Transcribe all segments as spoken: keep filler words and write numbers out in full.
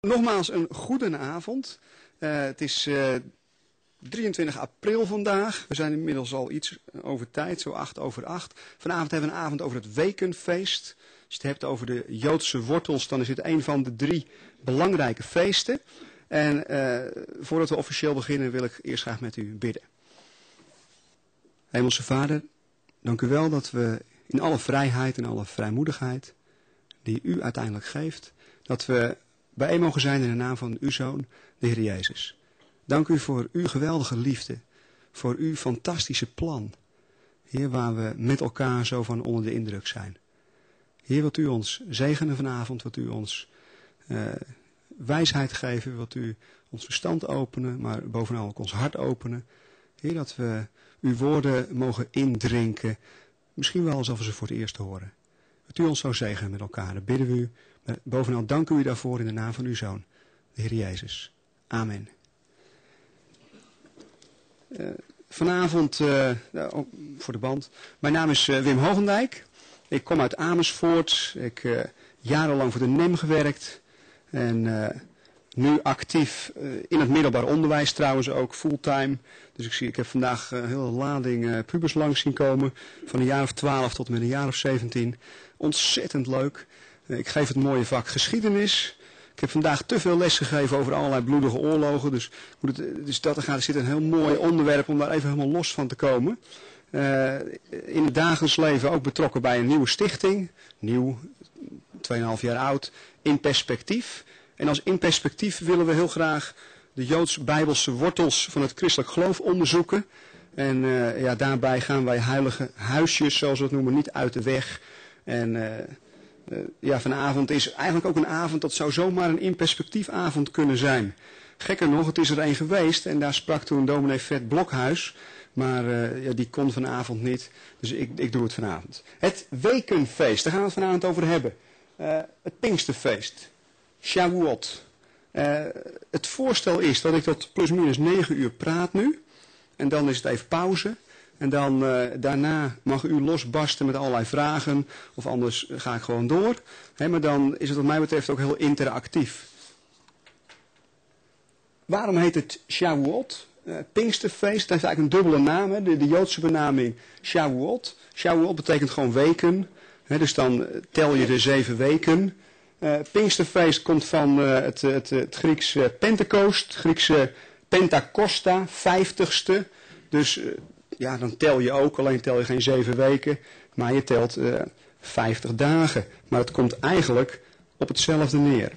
Nogmaals een goedenavond. Uh, het is uh, drieëntwintig april vandaag. We zijn inmiddels al iets over tijd, zo acht over acht. Vanavond hebben we een avond over het wekenfeest. Als je het hebt over de Joodse wortels, dan is dit een van de drie belangrijke feesten. En uh, voordat we officieel beginnen wil ik eerst graag met u bidden. Hemelse Vader, dank u wel dat we in alle vrijheid en alle vrijmoedigheid die u uiteindelijk geeft, dat we bijeen mogen zijn in de naam van uw Zoon, de Heer Jezus. Dank u voor uw geweldige liefde, voor uw fantastische plan. Heer, waar we met elkaar zo van onder de indruk zijn. Heer, wilt u ons zegenen vanavond, wilt u ons uh, wijsheid geven, wilt u ons verstand openen, maar bovenal ook ons hart openen. Heer, dat we uw woorden mogen indrinken, misschien wel alsof we ze voor het eerst horen. Wilt u ons zo zegenen met elkaar, dat bidden we u. Maar bovenal danken we u daarvoor in de naam van uw Zoon, de Heer Jezus. Amen. Uh, vanavond, uh, nou, voor de band, mijn naam is uh, Wim Hogendijk. Ik kom uit Amersfoort. Ik heb uh, jarenlang voor de N E M gewerkt. En uh, nu actief uh, in het middelbaar onderwijs trouwens ook, fulltime. Dus ik, zie, ik heb vandaag een hele lading uh, pubers langs zien komen. Van een jaar of twaalf tot met een jaar of zeventien. Ontzettend leuk. Uh, ik geef het mooie vak geschiedenis. Ik heb vandaag te veel les gegeven over allerlei bloedige oorlogen. Dus, hoe het, dus dat er gaat, er zit een heel mooi onderwerp om daar even helemaal los van te komen. Uh, in het dagelijks leven ook betrokken bij een nieuwe stichting. Nieuw, tweeënhalf jaar oud. In perspectief. En als in perspectief willen we heel graag de Joods-Bijbelse wortels van het christelijk geloof onderzoeken. En uh, ja, daarbij gaan wij heilige huisjes, zoals we het noemen, niet uit de weg. En uh, uh, ja, vanavond is eigenlijk ook een avond, dat zou zomaar een in perspectief avond kunnen zijn. Gekker nog, het is er een geweest en daar sprak toen dominee Fred Blokhuis. Maar uh, ja, die kon vanavond niet, dus ik, ik doe het vanavond. Het wekenfeest, daar gaan we het vanavond over hebben. Uh, het Pinksterfeest. Shavuot. Uh, het voorstel is dat ik tot plus minus negen uur praat nu. En dan is het even pauze. En dan uh, daarna mag u losbarsten met allerlei vragen. Of anders ga ik gewoon door. He, maar dan is het wat mij betreft ook heel interactief. Waarom heet het Shavuot? Uh, Pinksterfeest, dat heeft eigenlijk een dubbele naam. Hè? De, de Joodse benaming Shavuot. Shavuot betekent gewoon weken. He, dus dan tel je de zeven weken. Uh, Pinksterfeest komt van uh, het, het, het Grieks uh, Pentecost, het Griekse Pentakosta, vijftigste. Dus uh, ja, dan tel je ook, alleen tel je geen zeven weken, maar je telt uh, vijftig dagen. Maar het komt eigenlijk op hetzelfde neer.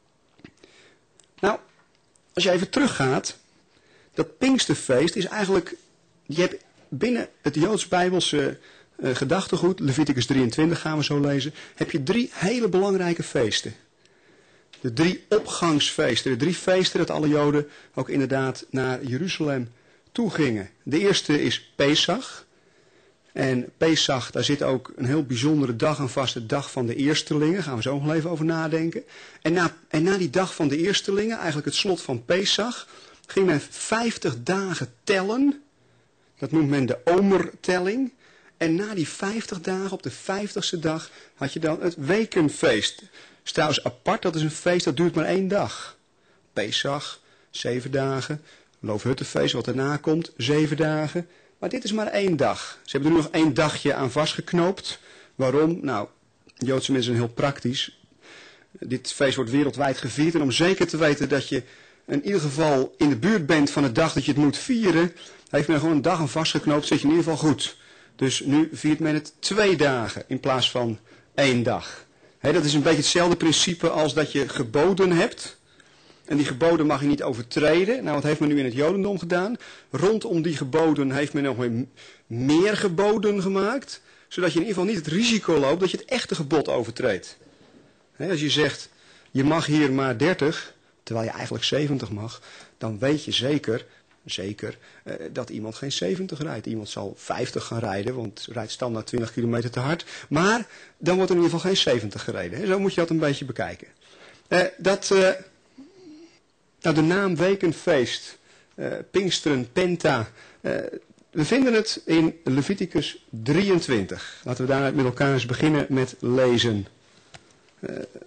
Nou, als je even teruggaat, dat Pinksterfeest is eigenlijk, je hebt binnen het Joods-Bijbelse Uh, gedachtegoed, Leviticus drieëntwintig gaan we zo lezen, heb je drie hele belangrijke feesten. De drie opgangsfeesten, de drie feesten dat alle Joden ook inderdaad naar Jeruzalem toe gingen. De eerste is Pesach. En Pesach, daar zit ook een heel bijzondere dag aan vast, de dag van de eerstelingen. Daar gaan we zo nog even over nadenken. En na, en na die dag van de eerstelingen, eigenlijk het slot van Pesach, ging men vijftig dagen tellen. Dat noemt men de omertelling. En na die vijftig dagen, op de vijftigste dag, had je dan het wekenfeest. Dat is trouwens apart, dat is een feest dat duurt maar één dag. Pesach, zeven dagen. Loofhuttenfeest, wat daarna komt, zeven dagen. Maar dit is maar één dag. Ze hebben er nu nog één dagje aan vastgeknoopt. Waarom? Nou, Joodse mensen zijn heel praktisch. Dit feest wordt wereldwijd gevierd. En om zeker te weten dat je in ieder geval in de buurt bent van de dag dat je het moet vieren, heeft men er gewoon een dag aan vastgeknoopt, zit je in ieder geval goed. Dus nu viert men het twee dagen in plaats van één dag. He, dat is een beetje hetzelfde principe als dat je geboden hebt. En die geboden mag je niet overtreden. Nou, wat heeft men nu in het Jodendom gedaan? Rondom die geboden heeft men nog weer meer geboden gemaakt. Zodat je in ieder geval niet het risico loopt dat je het echte gebod overtreedt. He, als je zegt, je mag hier maar dertig, terwijl je eigenlijk zeventig mag, dan weet je zeker... Zeker uh, dat iemand geen zeventig rijdt. Iemand zal vijftig gaan rijden, want rijdt standaard twintig kilometer te hard. Maar dan wordt er in ieder geval geen zeventig gereden. Hè? Zo moet je dat een beetje bekijken. Uh, dat, uh, nou, de naam wekenfeest, uh, Pinksteren, Penta. Uh, we vinden het in Leviticus drieëntwintig. Laten we daar met elkaar eens beginnen met lezen. Uh,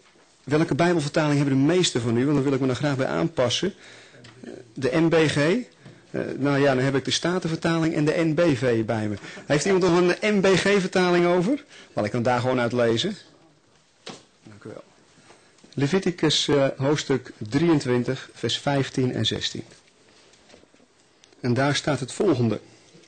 welke Bijbelvertaling hebben de meeste van u? Want dan wil ik me er graag bij aanpassen. De N B G. Uh, nou ja, dan heb ik de Statenvertaling en de N B V bij me. Heeft iemand nog een N B G-vertaling over? Wel, ik kan daar gewoon uit lezen. Dank u wel. Leviticus uh, hoofdstuk drieëntwintig, vers vijftien en zestien. En daar staat het volgende.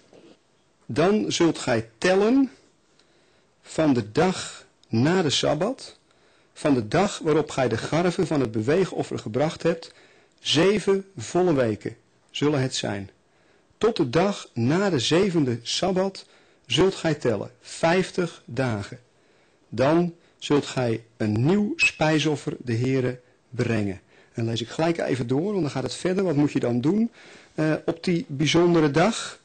Dan zult gij tellen van de dag na de Sabbat, van de dag waarop gij de garven van het beweegoffer gebracht hebt, zeven volle weken zullen het zijn. Tot de dag na de zevende Sabbat zult gij tellen, vijftig dagen. Dan zult gij een nieuw spijsoffer de Heere brengen. En lees ik gelijk even door, want dan gaat het verder. Wat moet je dan doen uh, op die bijzondere dag?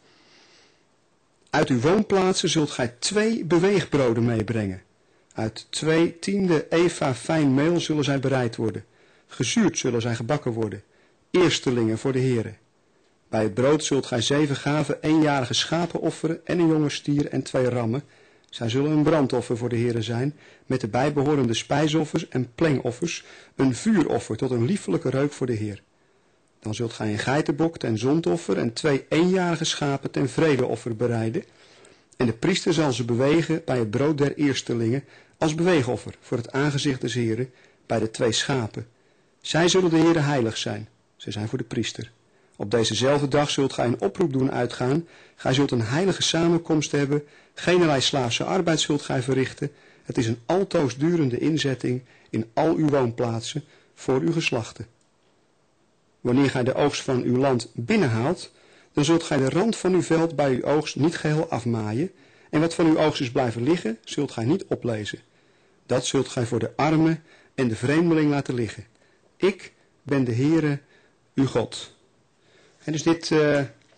Uit uw woonplaatsen zult gij twee beweegbroden meebrengen. Uit twee tiende eva fijn meel zullen zij bereid worden. Gezuurd zullen zij gebakken worden. Eerstelingen voor de Heere. Bij het brood zult gij zeven gaven eenjarige schapen offeren en een jonge stier en twee rammen. Zij zullen een brandoffer voor de Heere zijn, met de bijbehorende spijsoffers en plengoffers, een vuuroffer tot een liefelijke reuk voor de Heer. Dan zult gij een geitenbok ten zondoffer en twee eenjarige schapen ten vredeoffer bereiden. En de priester zal ze bewegen bij het brood der eerstelingen als beweegoffer voor het aangezicht des Heeren bij de twee schapen. Zij zullen de Heere heilig zijn. Zij zijn voor de priester. Op dezezelfde dag zult gij een oproep doen uitgaan. Gij zult een heilige samenkomst hebben. Geenerlei slaafse arbeid zult gij verrichten. Het is een altoosdurende inzetting in al uw woonplaatsen voor uw geslachten. Wanneer gij de oogst van uw land binnenhaalt, dan zult gij de rand van uw veld bij uw oogst niet geheel afmaaien. En wat van uw oogst is blijven liggen, zult gij niet oplezen. Dat zult gij voor de armen en de vreemdeling laten liggen. Ik ben de Heere, uw God. En dus dit, uh,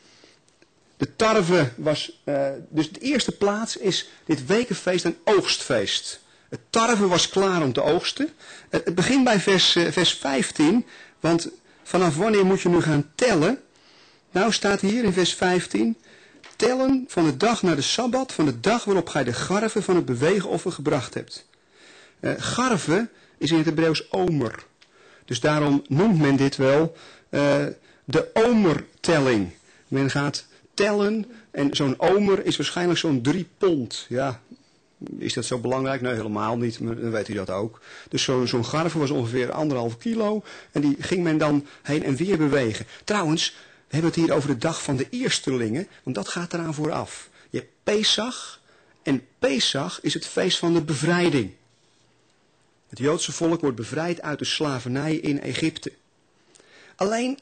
de tarwe was, uh, dus de eerste plaats is dit wekenfeest een oogstfeest. Het tarwe was klaar om te oogsten. Uh, het begint bij vers, uh, vers vijftien, want vanaf wanneer moet je nu gaan tellen? Nou staat hier in vers vijftien, tellen van de dag naar de Sabbat, van de dag waarop gij de garven van het beweegoffer gebracht hebt. Uh, garven is in het Hebreeuws omer. Dus daarom noemt men dit wel uh, de omertelling. Men gaat tellen en zo'n omer is waarschijnlijk zo'n drie pond. Ja, is dat zo belangrijk? Nee, helemaal niet, maar dan weet u dat ook. Dus zo'n zo'n garve was ongeveer anderhalf kilo en die ging men dan heen en weer bewegen. Trouwens, we hebben het hier over de dag van de eerstelingen, want dat gaat eraan vooraf. Je hebt Pesach en Pesach is het feest van de bevrijding. Het Joodse volk wordt bevrijd uit de slavernij in Egypte. Alleen,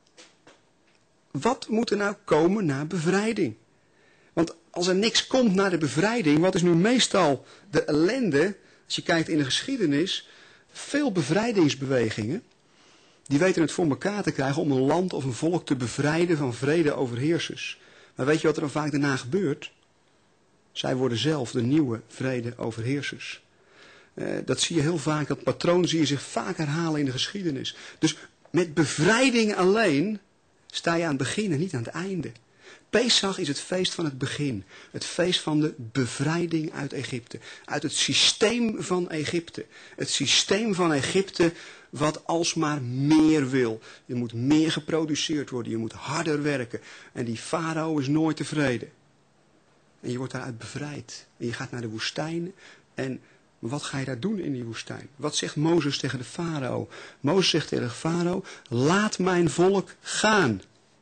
wat moet er nou komen na bevrijding? Want als er niks komt na de bevrijding, wat is nu meestal de ellende, als je kijkt in de geschiedenis, veel bevrijdingsbewegingen, die weten het voor elkaar te krijgen om een land of een volk te bevrijden van vrede overheersers. Maar weet je wat er dan vaak daarna gebeurt? Zij worden zelf de nieuwe vrede overheersers. Uh, dat zie je heel vaak, dat patroon zie je zich vaak herhalen in de geschiedenis. Dus met bevrijding alleen sta je aan het begin en niet aan het einde. Pesach is het feest van het begin. Het feest van de bevrijding uit Egypte. Uit het systeem van Egypte. Het systeem van Egypte wat alsmaar meer wil. Je moet meer geproduceerd worden. Je moet harder werken. En die farao is nooit tevreden. En je wordt daaruit bevrijd. En je gaat naar de woestijn. En wat ga je daar doen in die woestijn? Wat zegt Mozes tegen de farao? Mozes zegt tegen de farao, laat mijn volk gaan.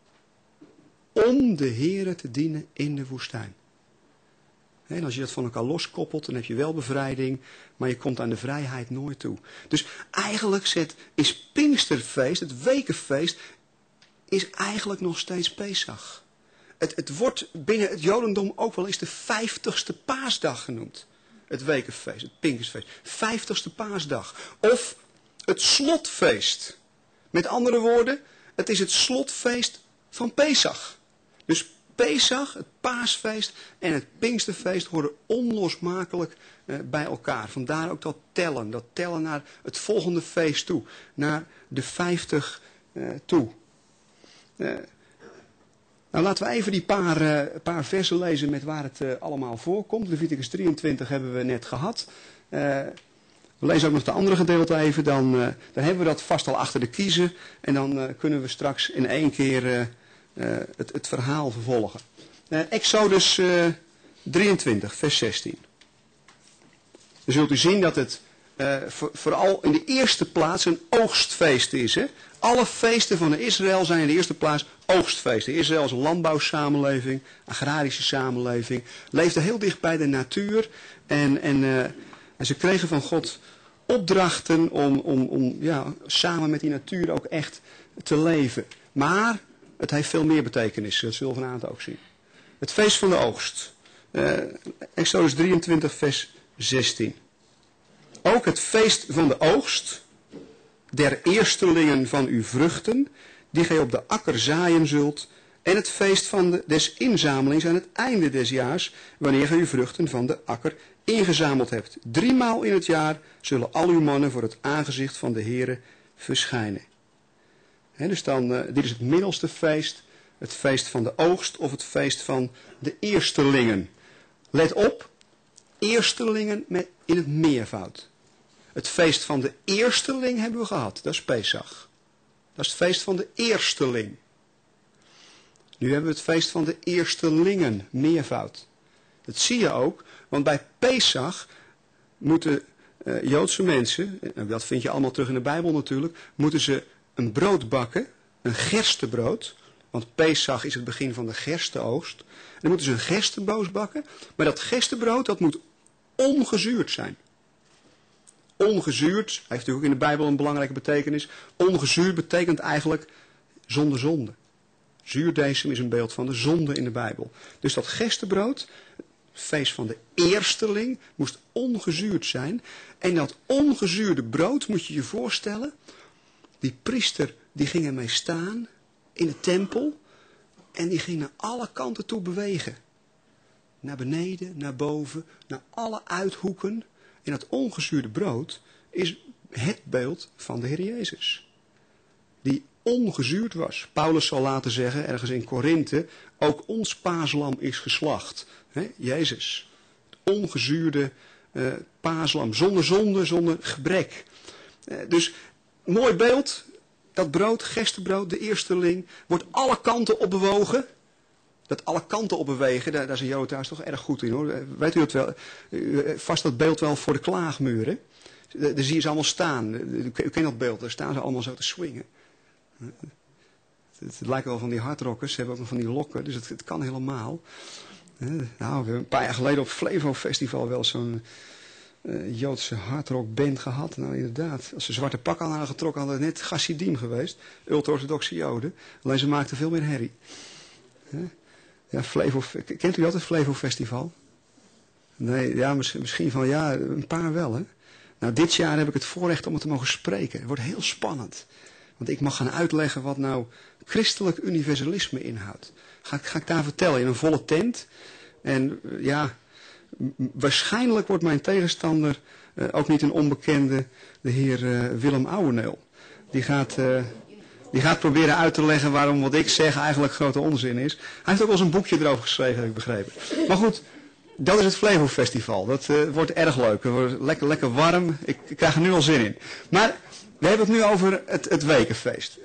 Om de Heere te dienen in de woestijn. En als je dat van elkaar loskoppelt, dan heb je wel bevrijding, maar je komt aan de vrijheid nooit toe. Dus eigenlijk zet, is Pinksterfeest, het wekenfeest, is eigenlijk nog steeds Pesach. Het, het wordt binnen het Jodendom ook wel eens de vijftigste paasdag genoemd. Het wekenfeest, het Pinksterfeest. Vijftigste paasdag. Of het slotfeest. Met andere woorden, het is het slotfeest van Pesach. Dus Pesach, het paasfeest en het Pinksterfeest horen onlosmakelijk uh, bij elkaar. Vandaar ook dat tellen. Dat tellen naar het volgende feest toe. Naar de vijftig uh, toe. Uh, nou, laten we even die paar, uh, paar versen lezen met waar het uh, allemaal voorkomt. Leviticus drieëntwintig hebben we net gehad. Uh, We lezen ook nog de andere gedeelte even, dan, uh, dan hebben we dat vast al achter de kiezen. En dan uh, kunnen we straks in één keer uh, uh, het, het verhaal vervolgen. Uh, Exodus uh, drieëntwintig, vers zestien. Dan zult u zien dat het uh, voor, vooral in de eerste plaats een oogstfeest is. Hè? Alle feesten van Israël zijn in de eerste plaats oogstfeesten. Israël is een landbouwsamenleving, agrarische samenleving. Leefde heel dicht bij de natuur. En, en, uh, en ze kregen van God opdrachten om, om, om ja, samen met die natuur ook echt te leven. Maar het heeft veel meer betekenis. Dat zullen we vanavond ook zien. Het feest van de oogst. Uh, Exodus drieëntwintig vers zestien. Ook het feest van de oogst, der eerstelingen van uw vruchten, die gij op de akker zaaien zult, en het feest van de, des inzamelings aan het einde des jaars, wanneer gij uw vruchten van de akker ingezameld hebt. Driemaal in het jaar zullen al uw mannen voor het aangezicht van de Heere verschijnen. He, dus dan, uh, dit is het middelste feest, het feest van de oogst of het feest van de eerstelingen. Let op, eerstelingen met, in het meervoud. Het feest van de eersteling hebben we gehad, dat is Pesach. Dat is het feest van de eersteling. Nu hebben we het feest van de eerstelingen, meervoud. Dat zie je ook, want bij Pesach moeten uh, Joodse mensen, en dat vind je allemaal terug in de Bijbel natuurlijk, moeten ze een brood bakken, een gerstebrood, want Pesach is het begin van de gerstenoogst. En dan moeten ze een gerstebrood bakken, maar dat gerstebrood dat moet ongezuurd zijn. Ongezuurd, heeft natuurlijk ook in de Bijbel een belangrijke betekenis. Ongezuurd betekent eigenlijk zonder zonde. Zuurdesem is een beeld van de zonde in de Bijbel. Dus dat gerstebrood, het feest van de eersteling, moest ongezuurd zijn. En dat ongezuurde brood, moet je je voorstellen, die priester die ging ermee staan in de tempel en die ging naar alle kanten toe bewegen. Naar beneden, naar boven, naar alle uithoeken. En dat ongezuurde brood is het beeld van de Heer Jezus. Die ongezuurd was. Paulus zal laten zeggen, ergens in Korinthe, ook ons paaslam is geslacht. He, Jezus. Het ongezuurde uh, paaslam. Zonder zonde, zonder gebrek. Uh, dus, mooi beeld. Dat brood, gerstebrood, de eersteling, wordt alle kanten op bewogen. Dat alle kanten op bewegen, daar, daar is een Jood thuis toch erg goed in hoor. Weet u het wel? Vast dat beeld wel voor de klaagmuren. Daar zie je ze allemaal staan. U kent dat beeld, daar staan ze allemaal zo te swingen. Het, het lijkt wel van die hardrockers, ze hebben ook nog van die lokken, dus het, het kan helemaal. Nou, we hebben een paar jaar geleden op Flevo Festival wel zo'n uh, Joodse hardrockband gehad. Nou inderdaad, als ze zwarte pak aan hadden getrokken, hadden het net Chassidim geweest. Ultra-orthodoxe Joden. Alleen ze maakten veel meer herrie. Ja, Flevo, kent u dat, het Flevo Festival? Nee, ja, misschien van ja, een paar wel hè. Nou, dit jaar heb ik het voorrecht om het te mogen spreken. Het wordt heel spannend. Want ik mag gaan uitleggen wat nou christelijk universalisme inhoudt. Ga, ga ik daar vertellen in een volle tent. En ja, waarschijnlijk wordt mijn tegenstander uh, ook niet een onbekende, de heer uh, Willem Ouweneel. Die gaat... Uh, Die gaat proberen uit te leggen waarom wat ik zeg eigenlijk grote onzin is. Hij heeft ook wel eens een boekje erover geschreven, heb ik begrepen. Maar goed, dat is het Flevo Festival. Dat uh, wordt erg leuk. Het wordt lekker, lekker warm. Ik, ik krijg er nu al zin in. Maar we hebben het nu over het, het wekenfeest.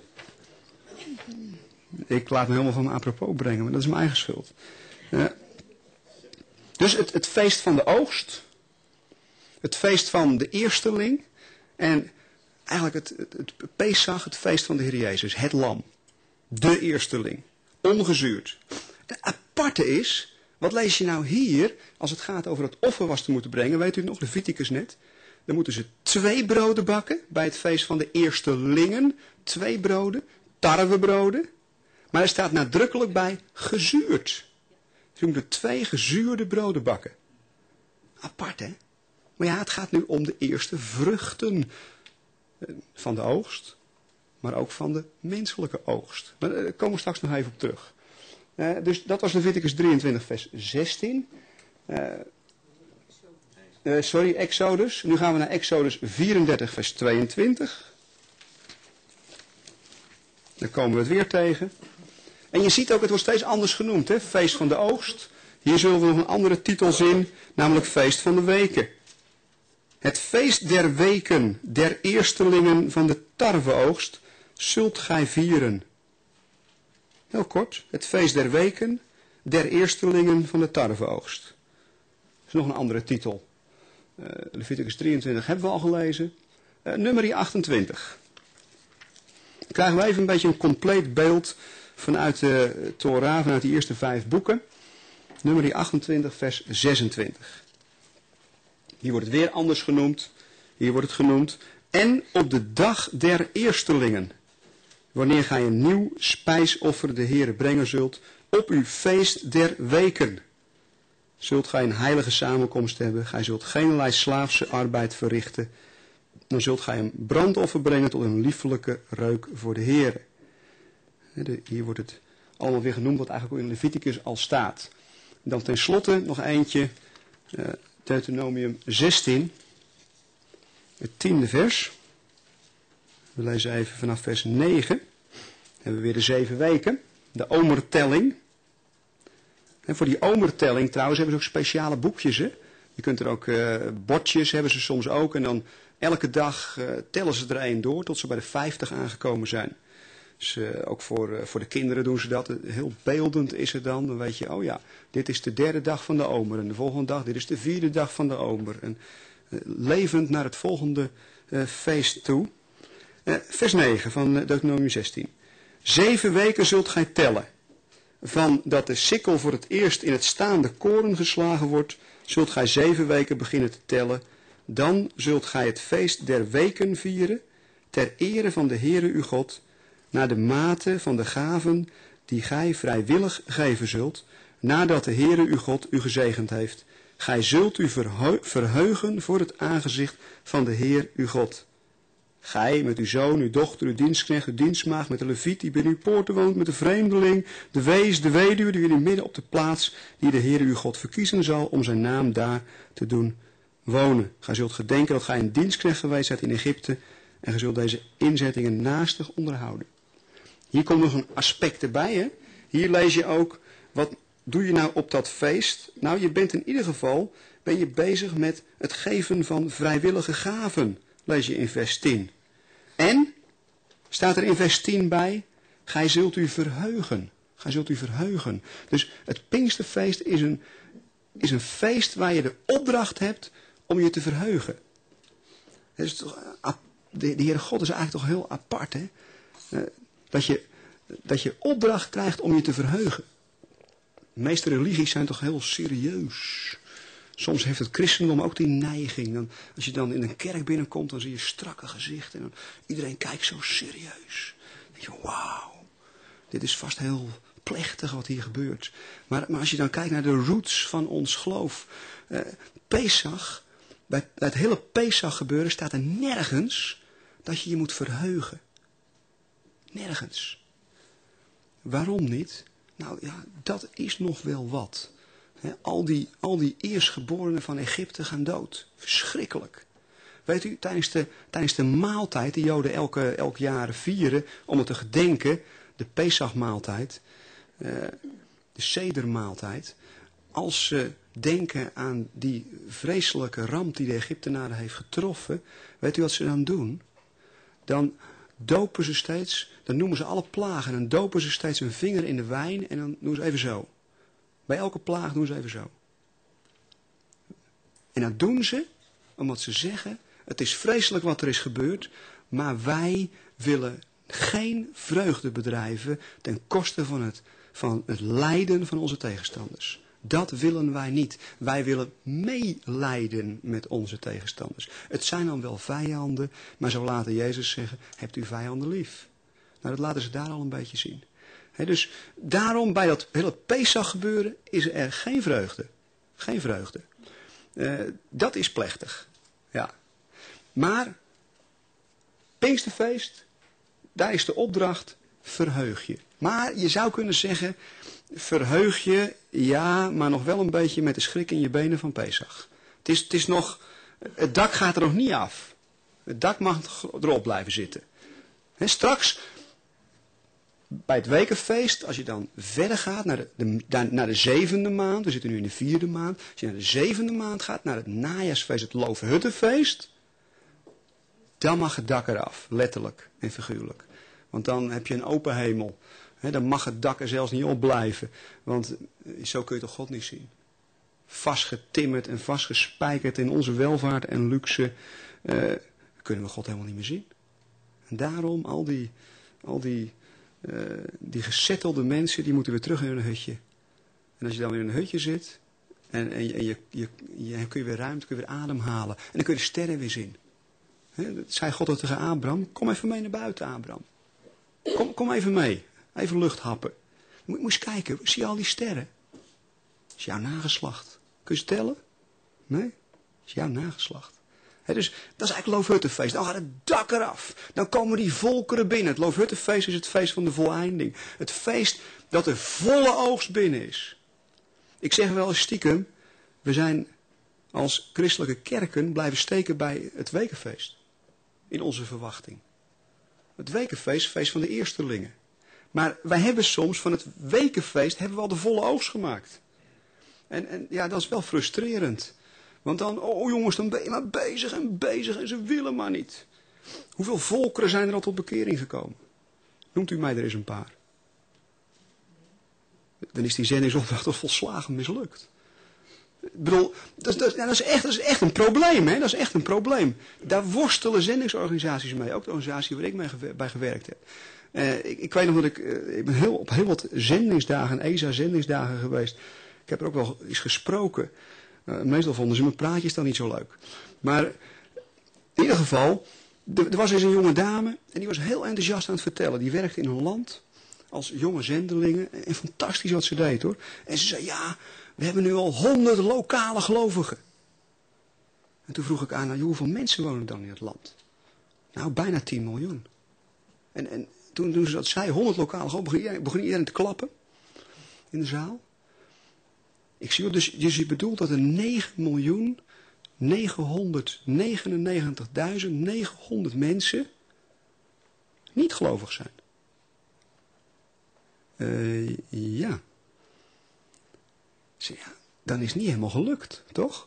Ik laat me helemaal van me apropos brengen, maar dat is mijn eigen schuld. Uh, dus het, het feest van de oogst. Het feest van de eersteling. En... Eigenlijk het, het, het Pesach, het feest van de Heer Jezus, het lam. De eersteling. Ongezuurd. Het aparte is, wat lees je nou hier, als het gaat over het offer was te moeten brengen, weet u nog, Leviticus net. Dan moeten ze twee broden bakken, bij het feest van de eerstelingen. Twee broden, tarwebroden. Maar er staat nadrukkelijk bij, gezuurd. Ze moeten twee gezuurde broden bakken. Apart hè. Maar ja, het gaat nu om de eerste vruchten van de oogst, maar ook van de menselijke oogst. Maar daar komen we straks nog even op terug. Uh, dus dat was Leviticus drieëntwintig vers zestien. Uh, uh, sorry, Exodus. Nu gaan we naar Exodus vierendertig vers tweeëntwintig. Dan komen we het weer tegen. En je ziet ook, het wordt steeds anders genoemd, hè? Feest van de oogst. Hier zullen we nog een andere titel zien, namelijk Feest van de Weken. Het feest der weken, der eerstelingen van de tarweoogst, zult gij vieren. Heel kort, het feest der weken, der eerstelingen van de tarweoogst. Dat is nog een andere titel. Uh, Leviticus drieëntwintig hebben we al gelezen. Uh, nummer achtentwintig. Dan krijgen we even een beetje een compleet beeld vanuit de Torah, vanuit die eerste vijf boeken. Nummer achtentwintig, vers zesentwintig. Hier wordt het weer anders genoemd. Hier wordt het genoemd. En op de dag der eerstelingen, wanneer gij een nieuw spijsoffer de Heere brengen zult, op uw feest der weken, zult gij een heilige samenkomst hebben. Gij zult geenerlei slaafse arbeid verrichten. Dan zult gij een brandoffer brengen tot een liefelijke reuk voor de Heere. Hier wordt het allemaal weer genoemd wat eigenlijk in Leviticus al staat. Dan tenslotte nog eentje, uh, Deuteronomium zestien, het tiende vers. We lezen even vanaf vers negen. Dan hebben we weer de zeven weken, de omertelling. En voor die omertelling trouwens hebben ze ook speciale boekjes. Hè? Je kunt er ook uh, bordjes, hebben ze soms ook. En dan elke dag uh, tellen ze er één door tot ze bij de vijftig aangekomen zijn. Dus uh, ook voor, uh, voor de kinderen doen ze dat. Heel beeldend is het dan. Dan weet je, oh ja, dit is de derde dag van de omer. En de volgende dag, dit is de vierde dag van de omer. En uh, levend naar het volgende uh, feest toe. Uh, vers negen van uh, Deuteronomium zestien. Zeven weken zult gij tellen. Van dat de sikkel voor het eerst in het staande koren geslagen wordt, zult gij zeven weken beginnen te tellen. Dan zult gij het feest der weken vieren, ter ere van de Heere uw God, naar de mate van de gaven die gij vrijwillig geven zult, nadat de Heere uw God u gezegend heeft. Gij zult u verheugen voor het aangezicht van de Heer uw God. Gij met uw zoon, uw dochter, uw dienstknecht, uw dienstmaagd, met de leviet die binnen uw poorten woont, met de vreemdeling, de wees, de weduwe, die jullie midden op de plaats die de Heer uw God verkiezen zal om zijn naam daar te doen wonen. Gij zult gedenken dat gij een dienstknecht geweest zijt in Egypte en gij zult deze inzettingen naastig onderhouden. Hier komt nog een aspect erbij. Hè? Hier lees je ook, wat doe je nou op dat feest? Nou, je bent in ieder geval ben je bezig met het geven van vrijwillige gaven, lees je in vers tien. En, staat er in vers tien bij, gij zult u verheugen. Gij zult u verheugen. Dus het Pinksterfeest is een, is een feest waar je de opdracht hebt om je te verheugen. Het is toch, de, de Heere God is eigenlijk toch heel apart, hè? Dat je, dat je opdracht krijgt om je te verheugen. De meeste religies zijn toch heel serieus. Soms heeft het christendom ook die neiging. Dan, als je dan in een kerk binnenkomt, dan zie je strakke gezichten. En dan, iedereen kijkt zo serieus. Dan denk je, wauw, dit is vast heel plechtig wat hier gebeurt. Maar, maar als je dan kijkt naar de roots van ons geloof. Eh, Pesach, bij, bij het hele Pesach gebeuren staat er nergens dat je je moet verheugen. Nergens. Waarom niet? Nou ja, dat is nog wel wat. He, al, die, al die eerstgeborenen van Egypte gaan dood. Verschrikkelijk. Weet u, tijdens de, tijdens de maaltijd die Joden elke, elk jaar vieren om het te gedenken, de Pesachmaaltijd, uh, de Sedermaaltijd, als ze denken aan die vreselijke ramp die de Egyptenaren heeft getroffen, weet u wat ze dan doen? Dan dopen ze steeds, dan noemen ze alle plagen en dan dopen ze steeds een vinger in de wijn en dan doen ze even zo. Bij elke plaag doen ze even zo. En dat doen ze omdat ze zeggen, het is vreselijk wat er is gebeurd, maar wij willen geen vreugde bedrijven ten koste van het, van het lijden van onze tegenstanders. Dat willen wij niet. Wij willen meelijden met onze tegenstanders. Het zijn dan wel vijanden, maar zo laten Jezus zeggen, hebt u vijanden lief. Nou, dat laten ze daar al een beetje zien. He, dus daarom bij dat hele Pesach gebeuren is er geen vreugde. Geen vreugde. Uh, dat is plechtig. Ja. Maar, Pinksterfeest, daar is de opdracht, verheug je. Maar je zou kunnen zeggen, verheug je, ja, maar nog wel een beetje met de schrik in je benen van Pesach. Het is, het is nog, het dak gaat er nog niet af. Het dak mag erop blijven zitten. He, straks, bij het wekenfeest, als je dan verder gaat naar de, de, naar de zevende maand, we zitten nu in de vierde maand, als je naar de zevende maand gaat, naar het najaarsfeest, het Loofhuttenfeest, dan mag het dak eraf, letterlijk en figuurlijk. Want dan heb je een open hemel. He, dan mag het dak er zelfs niet op blijven, want zo kun je toch God niet zien. Vastgetimmerd en vastgespijkerd in onze welvaart en luxe, uh, kunnen we God helemaal niet meer zien. En daarom al die, al die, uh, die gezettelde mensen, die moeten weer terug in hun hutje. En als je dan weer in een hutje zit, en, en, je, en je, je, je, kun je weer ruimte, kun je weer ademhalen. En dan kun je de sterren weer zien. He, dat zei God tegen Abraham, kom even mee naar buiten, Abraham. Kom, kom even mee, even lucht happen. Moet, moet eens kijken, zie je al die sterren? Dat is jouw nageslacht. Kun je ze tellen? Nee, dat is jouw nageslacht. He, dus dat is eigenlijk Loofhuttenfeest. Dan gaat het dak eraf. Dan komen die volkeren binnen. Het Loofhuttenfeest is het feest van de voleinding. Het feest dat de volle oogst binnen is. Ik zeg wel eens stiekem, we zijn als christelijke kerken blijven steken bij het wekenfeest. In onze verwachting. Het wekenfeest, feest van de eerstelingen. Maar wij hebben soms van het wekenfeest hebben we al de volle oogst gemaakt. En, en ja, dat is wel frustrerend. Want dan, oh jongens, dan ben je maar bezig en bezig en ze willen maar niet. Hoeveel volkeren zijn er al tot bekering gekomen? Noemt u mij er eens een paar. Dan is die zendingsopdracht toch volslagen mislukt. Ik bedoel, dat, dat, ja, dat, is echt, dat is echt een probleem, hè? Dat is echt een probleem. Daar worstelen zendingsorganisaties mee, ook de organisatie waar ik mee gewer, bij gewerkt heb. Uh, ik, ik weet nog dat ik, uh, ik ben heel, op heel wat zendingsdagen, E S A-zendingsdagen geweest. Ik heb er ook wel eens gesproken. Uh, meestal vonden ze mijn praatjes dan niet zo leuk. Maar in ieder geval, er, er was eens een jonge dame en die was heel enthousiast aan het vertellen. Die werkte in een land als jonge zendelingen en fantastisch wat ze deed hoor. En ze zei, ja, we hebben nu al honderd lokale gelovigen. En toen vroeg ik aan, nou, hoeveel mensen wonen dan in het land? Nou, bijna tien miljoen. En, en toen, toen ze dat zei, honderd lokale gelovigen, begon iedereen, begon iedereen te klappen in de zaal. Ik zie dus, dus je bedoelt dat er negen miljoen negenhonderdnegenennegentigduizend negenhonderd mensen niet gelovig zijn. Uh, ja. Zeg, ja. Dan is het niet helemaal gelukt, toch?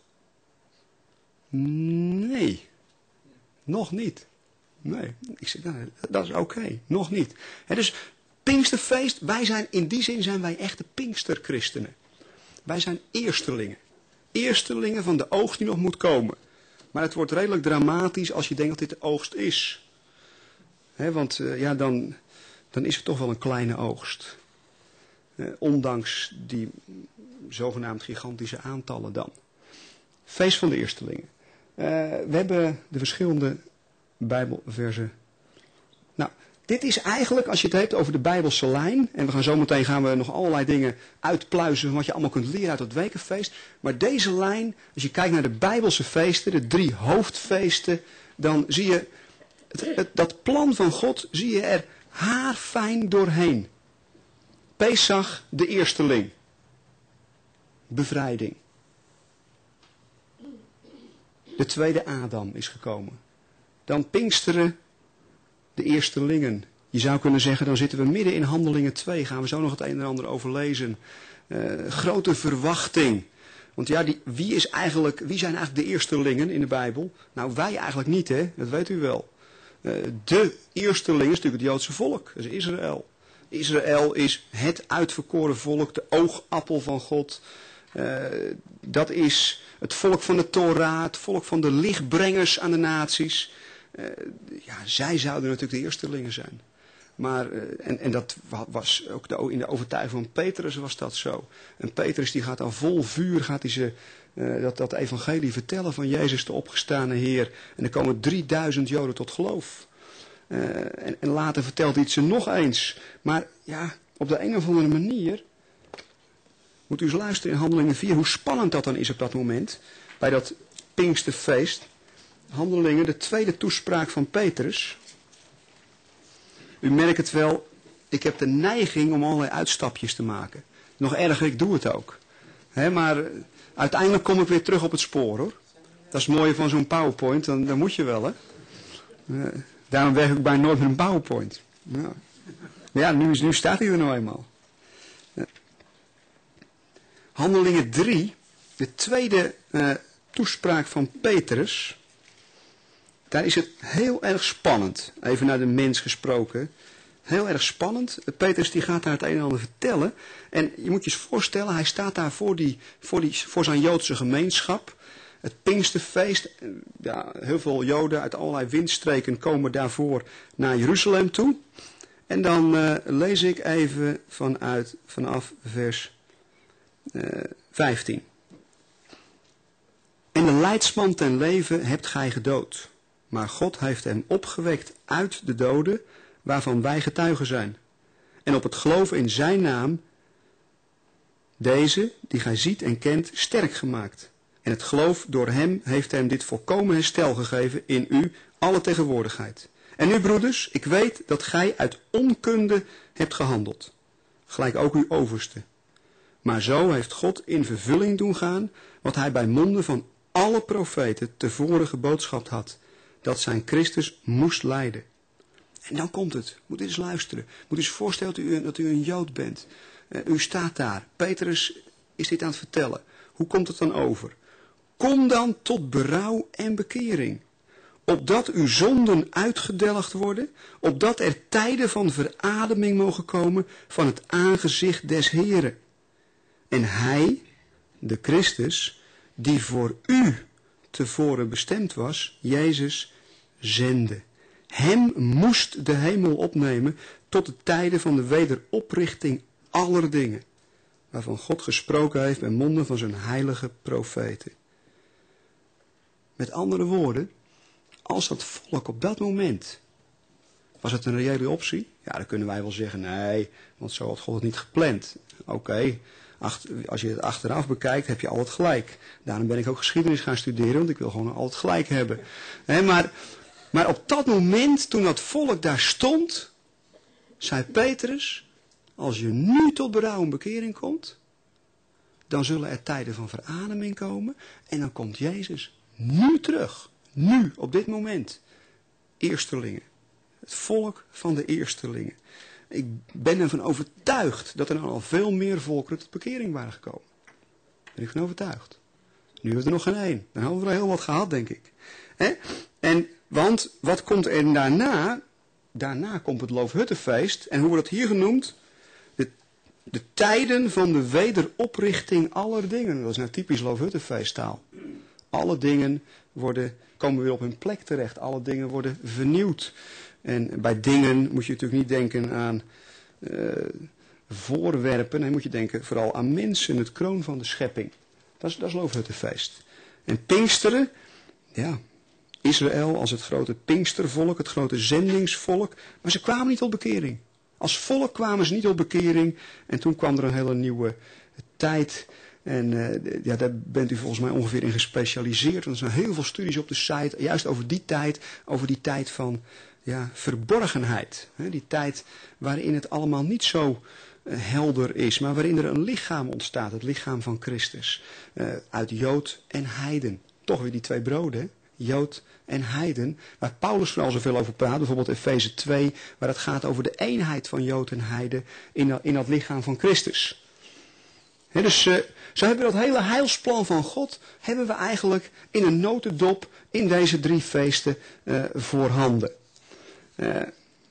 Nee. Nog niet. Nee. Ik zeg, nou, dat is oké. Okay. Nog niet. He, dus Pinksterfeest, wij zijn, in die zin zijn wij echte Pinksterchristenen. Wij zijn eerstelingen. Eerstelingen van de oogst die nog moet komen. Maar het wordt redelijk dramatisch als je denkt dat dit de oogst is. He, want uh, ja, dan, dan is het toch wel een kleine oogst. Uh, ondanks die zogenaamd gigantische aantallen dan. Feest van de eerstelingen. Uh, we hebben de verschillende Bijbelversen. Nou, dit is eigenlijk, als je het hebt over de Bijbelse lijn, en we gaan zo meteen gaan we nog allerlei dingen uitpluizen van wat je allemaal kunt leren uit het wekenfeest. Maar deze lijn, als je kijkt naar de Bijbelse feesten, de drie hoofdfeesten, dan zie je het, het, dat plan van God, zie je er haarfijn doorheen. Pesach, de eersteling. Bevrijding. De tweede Adam is gekomen. Dan Pinksteren, de eerstelingen. Je zou kunnen zeggen, dan zitten we midden in Handelingen twee. Gaan we zo nog het een en ander over lezen. Uh, grote verwachting. Want ja, die, wie, is eigenlijk, wie zijn eigenlijk de eerstelingen in de Bijbel? Nou, wij eigenlijk niet, hè? Dat weet u wel. Uh, de eersteling is natuurlijk het Joodse volk. Dat is Israël. Israël is het uitverkoren volk, de oogappel van God. Uh, dat is het volk van de Torah, het volk van de lichtbrengers aan de naties. Uh, ja, zij zouden natuurlijk de eerstelingen zijn. Maar, uh, en, en dat was ook de, in de overtuiging van Petrus was dat zo. En Petrus die gaat dan vol vuur, gaat hij ze uh, dat, dat evangelie vertellen van Jezus de opgestane Heer. En er komen drieduizend Joden tot geloof. Uh, en, en later vertelt hij het ze nog eens. Maar ja, op de een of andere manier moet u eens luisteren in Handelingen vier, hoe spannend dat dan is op dat moment. Bij dat Pinksterfeest. Handelingen, de tweede toespraak van Petrus. U merkt het wel, ik heb de neiging om allerlei uitstapjes te maken. Nog erger, ik doe het ook. He, maar uiteindelijk kom ik weer terug op het spoor hoor. Dat is het mooie van zo'n PowerPoint, dan, dan moet je wel hè. Uh, daarom werk ik bijna nooit met een PowerPoint. Ja. Maar ja, nu, nu staat hij er nou eenmaal. Handelingen drie, de tweede uh, toespraak van Petrus. Daar is het heel erg spannend. Even naar de mens gesproken. Heel erg spannend. Petrus die gaat daar het een en ander vertellen. En je moet je eens voorstellen, hij staat daar voor, die, voor, die, voor zijn Joodse gemeenschap. Het Pinksterfeest. Ja, heel veel Joden uit allerlei windstreken komen daarvoor naar Jeruzalem toe. En dan uh, lees ik even vanuit, vanaf vers uh, vijftien. En de leidsman ten leven hebt gij gedood. Maar God heeft hem opgewekt uit de doden, waarvan wij getuigen zijn. En op het geloven in zijn naam, deze, die gij ziet en kent, sterk gemaakt. En het geloof door hem heeft hem dit volkomen herstel gegeven in u alle tegenwoordigheid. En nu, broeders, ik weet dat gij uit onkunde hebt gehandeld, gelijk ook uw overste. Maar zo heeft God in vervulling doen gaan, wat hij bij monden van alle profeten tevoren geboodschapt had, dat zijn Christus moest lijden. En dan komt het. Moet eens luisteren. Moet eens voorstellen dat u, dat u een Jood bent. Uh, u staat daar. Petrus is dit aan het vertellen. Hoe komt het dan over? Kom dan tot berouw en bekering. Opdat uw zonden uitgedelgd worden. Opdat er tijden van verademing mogen komen van het aangezicht des Heren. En hij, de Christus, die voor u tevoren bestemd was, Jezus, zende. Hem moest de hemel opnemen tot de tijden van de wederoprichting aller dingen, waarvan God gesproken heeft bij monden van zijn heilige profeten. Met andere woorden, als dat volk op dat moment, was het een reële optie? Ja, dan kunnen wij wel zeggen, nee, want zo had God het niet gepland. Oké, okay, als je het achteraf bekijkt, heb je altijd gelijk. Daarom ben ik ook geschiedenis gaan studeren, want ik wil gewoon altijd gelijk hebben. He, maar, maar op dat moment, toen dat volk daar stond, zei Petrus, als je nu tot berouw en bekering komt, dan zullen er tijden van verademing komen en dan komt Jezus nu terug. Nu, op dit moment. Eerstelingen. Het volk van de eerstelingen. Ik ben ervan overtuigd dat er al veel meer volkeren tot bekering waren gekomen. Daar ben ik van overtuigd. Nu hebben we er nog geen één. Dan hadden we er heel wat gehad, denk ik. He? En, want wat komt er daarna? Daarna komt het Loofhuttenfeest. En hoe wordt het hier genoemd? De, de tijden van de wederoprichting aller dingen. Dat is nou typisch Loofhuttenfeesttaal. Alle dingen worden, komen weer op hun plek terecht. Alle dingen worden vernieuwd. En bij dingen moet je natuurlijk niet denken aan uh, voorwerpen. Nee, moet je denken vooral aan mensen, het kroon van de schepping. Dat is, dat is Loofhuttenfeest. En Pinksteren, ja, Israël als het grote Pinkstervolk, het grote zendingsvolk. Maar ze kwamen niet tot bekering. Als volk kwamen ze niet tot bekering. En toen kwam er een hele nieuwe tijd. En uh, ja, daar bent u volgens mij ongeveer in gespecialiseerd. Want er zijn heel veel studies op de site, juist over die tijd, over die tijd van ja, verborgenheid. Hè, die tijd waarin het allemaal niet zo uh, helder is, maar waarin er een lichaam ontstaat, het lichaam van Christus. Uh, uit Jood en heiden. Toch weer die twee broden, hè? Jood en heiden, waar Paulus vooral zoveel over praat, bijvoorbeeld Efeze twee, waar het gaat over de eenheid van Jood en heiden in dat, in dat lichaam van Christus. He, dus uh, zo hebben we dat hele heilsplan van God, hebben we eigenlijk in een notendop in deze drie feesten uh, voorhanden. Uh,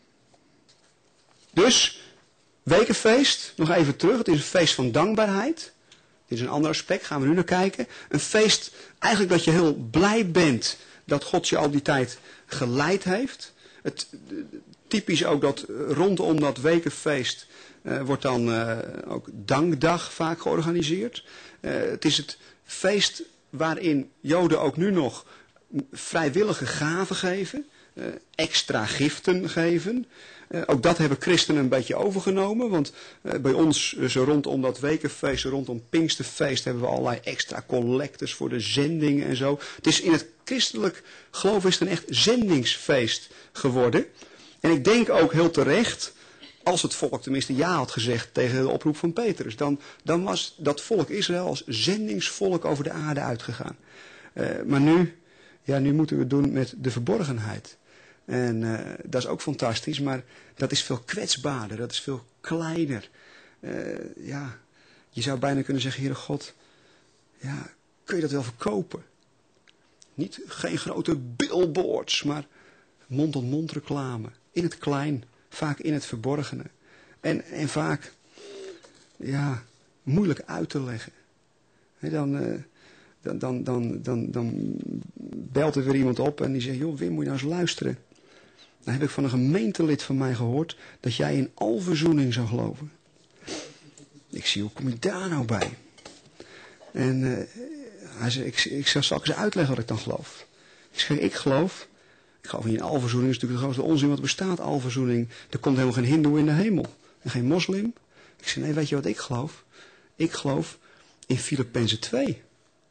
dus, wekenfeest, nog even terug, het is een feest van dankbaarheid. Dit is een ander aspect, gaan we nu naar kijken. Een feest, eigenlijk dat je heel blij bent dat God je al die tijd geleid heeft. Het, typisch ook dat rondom dat wekenfeest uh, wordt dan uh, ook dankdag vaak georganiseerd. Uh, het is het feest waarin Joden ook nu nog vrijwillige gaven geven. Uh, extra giften geven. Uh, ook dat hebben christenen een beetje overgenomen. Want uh, bij ons, uh, zo rondom dat wekenfeest, rondom Pinksterfeest, hebben we allerlei extra collectes voor de zendingen en zo. Het is in het christelijk geloof is het een echt zendingsfeest geworden. En ik denk ook heel terecht, als het volk tenminste ja had gezegd tegen de oproep van Petrus, dan, dan was dat volk Israël als zendingsvolk over de aarde uitgegaan. Uh, maar nu, ja, nu moeten we het doen met de verborgenheid. En uh, dat is ook fantastisch, maar dat is veel kwetsbaarder, dat is veel kleiner. Uh, ja, je zou bijna kunnen zeggen, Heere God, ja, kun je dat wel verkopen? Niet, geen grote billboards, maar mond-tot-mond reclame. In het klein, vaak in het verborgene. En, en vaak, ja, moeilijk uit te leggen. He, dan, uh, dan, dan, dan, dan, dan belt er weer iemand op en die zegt, joh Wim, moet je nou eens luisteren. Dan heb ik van een gemeentelid van mij gehoord dat jij in alverzoening zou geloven. Ik zie, hoe kom je daar nou bij? En uh, hij zei, ik, ik zal straks uitleggen wat ik dan geloof. Ik zeg, ik geloof, ik geloof niet in alverzoening, dat is natuurlijk de grootste onzin wat er bestaat, alverzoening. Er komt helemaal geen hindoe in de hemel. En geen moslim. Ik zeg, nee, weet je wat ik geloof? Ik geloof in Filippenzen twee.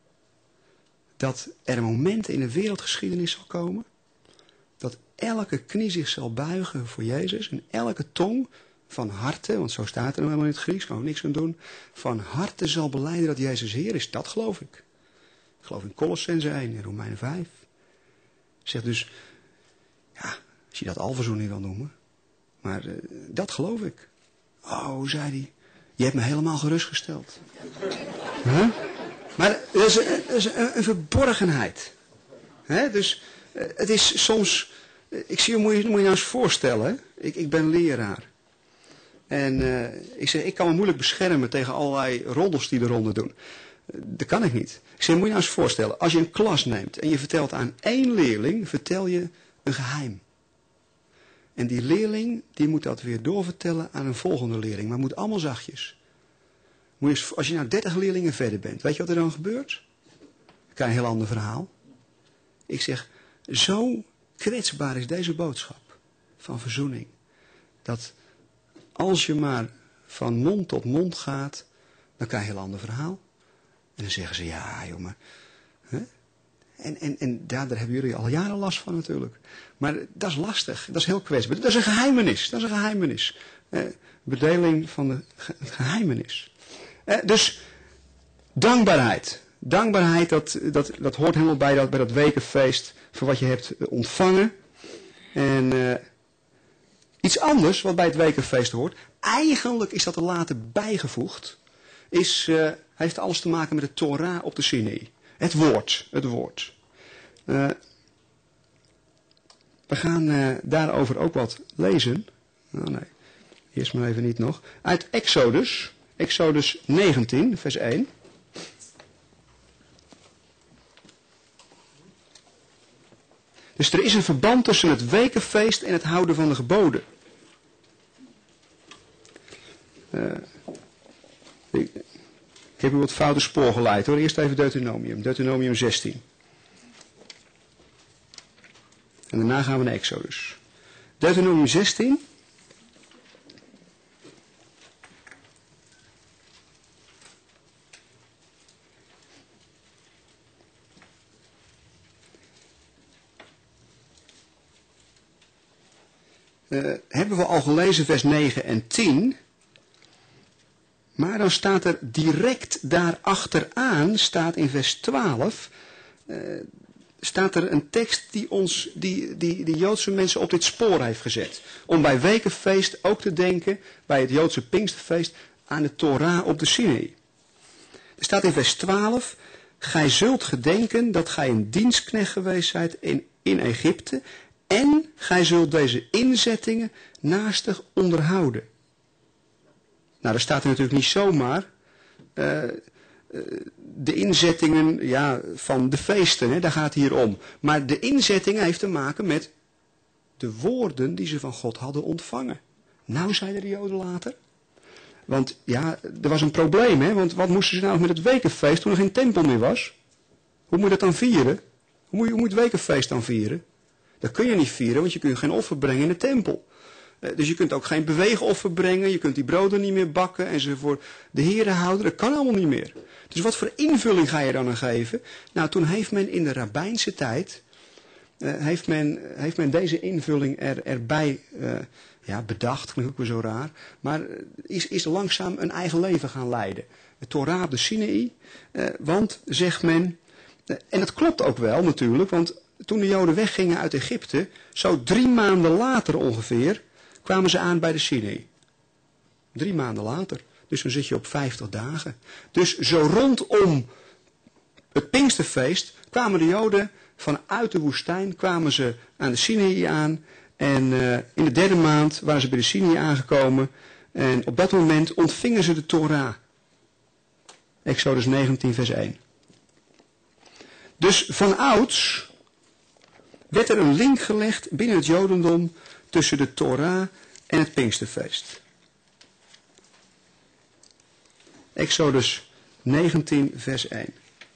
Dat er een moment in de wereldgeschiedenis zal komen, dat elke knie zich zal buigen voor Jezus en elke tong van harte, want zo staat er nou helemaal in het Grieks, kan ik niks aan doen, van harte zal belijden dat Jezus Heer is. Dat geloof ik. Ik geloof in Colossense één en Romeinen vijf. Zeg dus, ja, als je dat alverzoening wil noemen, maar uh, dat geloof ik. Oh, zei hij, je hebt me helemaal gerustgesteld. Huh? Maar dat is, dat is een, een verborgenheid. He? Dus uh, het is soms, uh, ik zie je, moet je, moet je nou eens voorstellen, ik, ik ben leraar. En uh, ik zeg, ik kan me moeilijk beschermen tegen allerlei roddels die de ronde doen. Uh, dat kan ik niet. Ik zeg, moet je nou eens voorstellen, als je een klas neemt en je vertelt aan één leerling, vertel je een geheim. En die leerling, die moet dat weer doorvertellen aan een volgende leerling. Maar moet allemaal zachtjes. Moet je, als je nou dertig leerlingen verder bent, weet je wat er dan gebeurt? Dan krijg je een heel ander verhaal. Ik zeg, zo kwetsbaar is deze boodschap van verzoening. Dat als je maar van mond tot mond gaat, dan krijg je een heel ander verhaal. En dan zeggen ze, ja jongen. Hè? En, en, en daar, daar hebben jullie al jaren last van natuurlijk. Maar dat is lastig, dat is heel kwetsbaar. Dat is een geheimenis, dat is een geheimenis. Eh, bedeling van de ge geheimenis. Eh, dus dankbaarheid. Dankbaarheid, dat, dat, dat hoort helemaal bij dat, bij dat wekenfeest voor wat je hebt ontvangen. En uh, iets anders wat bij het wekenfeest hoort, eigenlijk is dat er later bijgevoegd, is, uh, heeft alles te maken met de Torah op de Sinai. Het woord, het woord. Uh, we gaan uh, daarover ook wat lezen. Oh nee, eerst maar even niet nog. Uit Exodus, Exodus negentien, vers één. Dus er is een verband tussen het wekenfeest en het houden van de geboden. Uh, ik, ik heb u wat foute spoor geleid hoor. Eerst even Deuteronomium. Deuteronomium zestien. En daarna gaan we naar Exodus. Deuteronomium zestien. Uh, hebben we al gelezen vers negen en tien. Maar dan staat er direct daarachteraan, staat in vers twaalf, uh, staat er een tekst die ons, die, die, die Joodse mensen op dit spoor heeft gezet. Om bij wekenfeest ook te denken, bij het Joodse Pinksterfeest, aan de Torah op de Sinai. Er staat in vers twaalf, gij zult gedenken dat gij een dienstknecht geweest zijt in, in Egypte, en gij zult deze inzettingen naastig onderhouden. Nou, dat staat er natuurlijk niet zomaar. Uh, uh, de inzettingen ja, van de feesten, hè, daar gaat het hier om. Maar de inzettingen heeft te maken met de woorden die ze van God hadden ontvangen. Nou, zeiden de Joden later. Want ja, er was een probleem, hè. Want wat moesten ze nou met het wekenfeest toen er geen tempel meer was? Hoe moet je dat dan vieren? Hoe moet je, hoe moet je het wekenfeest dan vieren? Dat kun je niet vieren, want je kunt geen offer brengen in de tempel. Dus je kunt ook geen beweegoffer brengen, je kunt die broden niet meer bakken en ze voor de Here houden. Dat kan allemaal niet meer. Dus wat voor invulling ga je dan aan geven? Nou, toen heeft men in de rabbijnse tijd, uh, heeft, men, heeft men deze invulling er, erbij uh, ja, bedacht, klinkt ook weer zo raar, maar is, is langzaam een eigen leven gaan leiden. De Torah op de Sinai, uh, want zegt men, uh, en dat klopt ook wel natuurlijk, want toen de Joden weggingen uit Egypte, zo drie maanden later ongeveer, kwamen ze aan bij de Sinaï. Drie maanden later. Dus dan zit je op vijftig dagen. Dus zo rondom het Pinksterfeest kwamen de Joden vanuit de woestijn, kwamen ze aan de Sinaï aan. En uh, in de derde maand waren ze bij de Sinaï aangekomen. En op dat moment ontvingen ze de Torah. Exodus negentien vers één. Dus vanouds werd er een link gelegd binnen het Jodendom tussen de Torah en het Pinksterfeest. Exodus negentien vers één.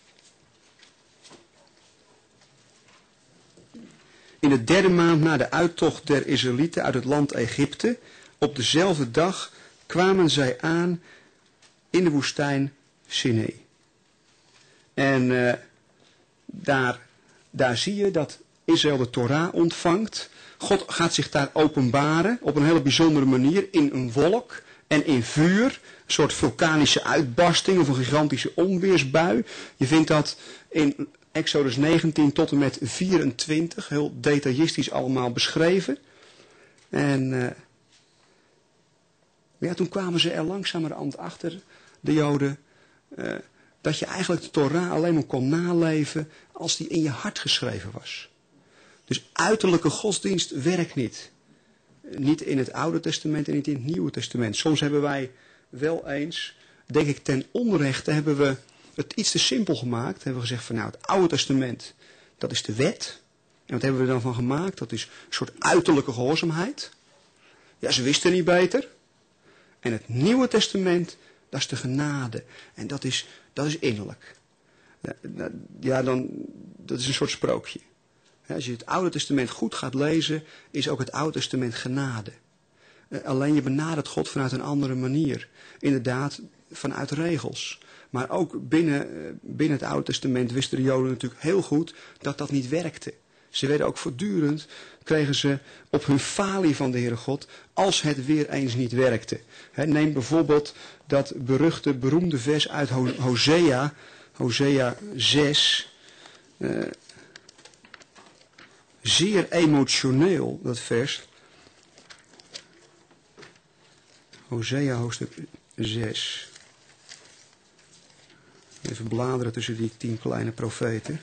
In de derde maand na de uittocht der Israëlieten uit het land Egypte, op dezelfde dag kwamen zij aan in de woestijn Sinaï. En uh, daar, daar zie je dat Israël de Torah ontvangt. God gaat zich daar openbaren op een hele bijzondere manier in een wolk en in vuur. Een soort vulkanische uitbarsting of een gigantische onweersbui. Je vindt dat in Exodus negentien tot en met vierentwintig, heel detailistisch allemaal beschreven. En uh, ja, toen kwamen ze er langzamerhand achter, de Joden, uh, dat je eigenlijk de Torah alleen maar kon naleven als die in je hart geschreven was. Dus uiterlijke godsdienst werkt niet. Niet in het Oude Testament en niet in het Nieuwe Testament. Soms hebben wij wel eens, denk ik ten onrechte, hebben we het iets te simpel gemaakt. Hebben we gezegd van nou, het Oude Testament, dat is de wet. En wat hebben we er dan van gemaakt? Dat is een soort uiterlijke gehoorzaamheid. Ja, ze wisten niet beter. En het Nieuwe Testament, dat is de genade. En dat is, dat is innerlijk. Ja, dan, dat is een soort sprookje. Als je het Oude Testament goed gaat lezen, is ook het Oude Testament genade. Alleen je benadert God vanuit een andere manier. Inderdaad, vanuit regels. Maar ook binnen, binnen het Oude Testament wisten de Joden natuurlijk heel goed dat dat niet werkte. Ze werden ook voortdurend, kregen ze op hun falie van de Heere God, als het weer eens niet werkte. He, neem bijvoorbeeld dat beruchte, beroemde vers uit Hosea, Hosea zes. Uh, zeer emotioneel, dat vers. Hosea hoofdstuk zes. Even bladeren tussen die tien kleine profeten.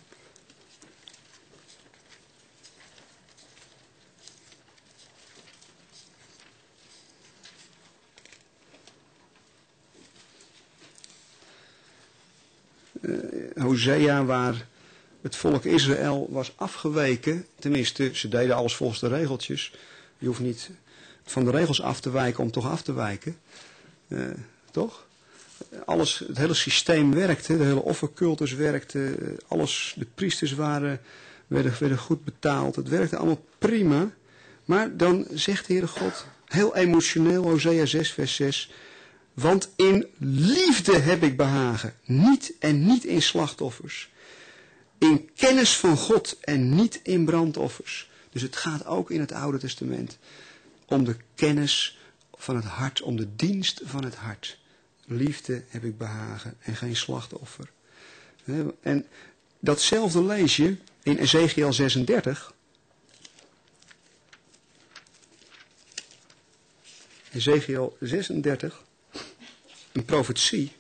Uh, Hosea, waar het volk Israël was afgeweken. Tenminste, ze deden alles volgens de regeltjes. Je hoeft niet van de regels af te wijken om toch af te wijken. Uh, toch? Alles, het hele systeem werkte, de hele offercultus werkte, alles, de priesters waren, werden, werden goed betaald. Het werkte allemaal prima. Maar dan zegt de Heere God, heel emotioneel, Hosea zes vers zes... Want in liefde heb ik behagen, niet en niet in slachtoffers. In kennis van God en niet in brandoffers. Dus het gaat ook in het Oude Testament om de kennis van het hart, om de dienst van het hart. Liefde heb ik behagen en geen slachtoffer. En datzelfde lees je in Ezekiel zesendertig. Ezekiel zesendertig. Een profetie.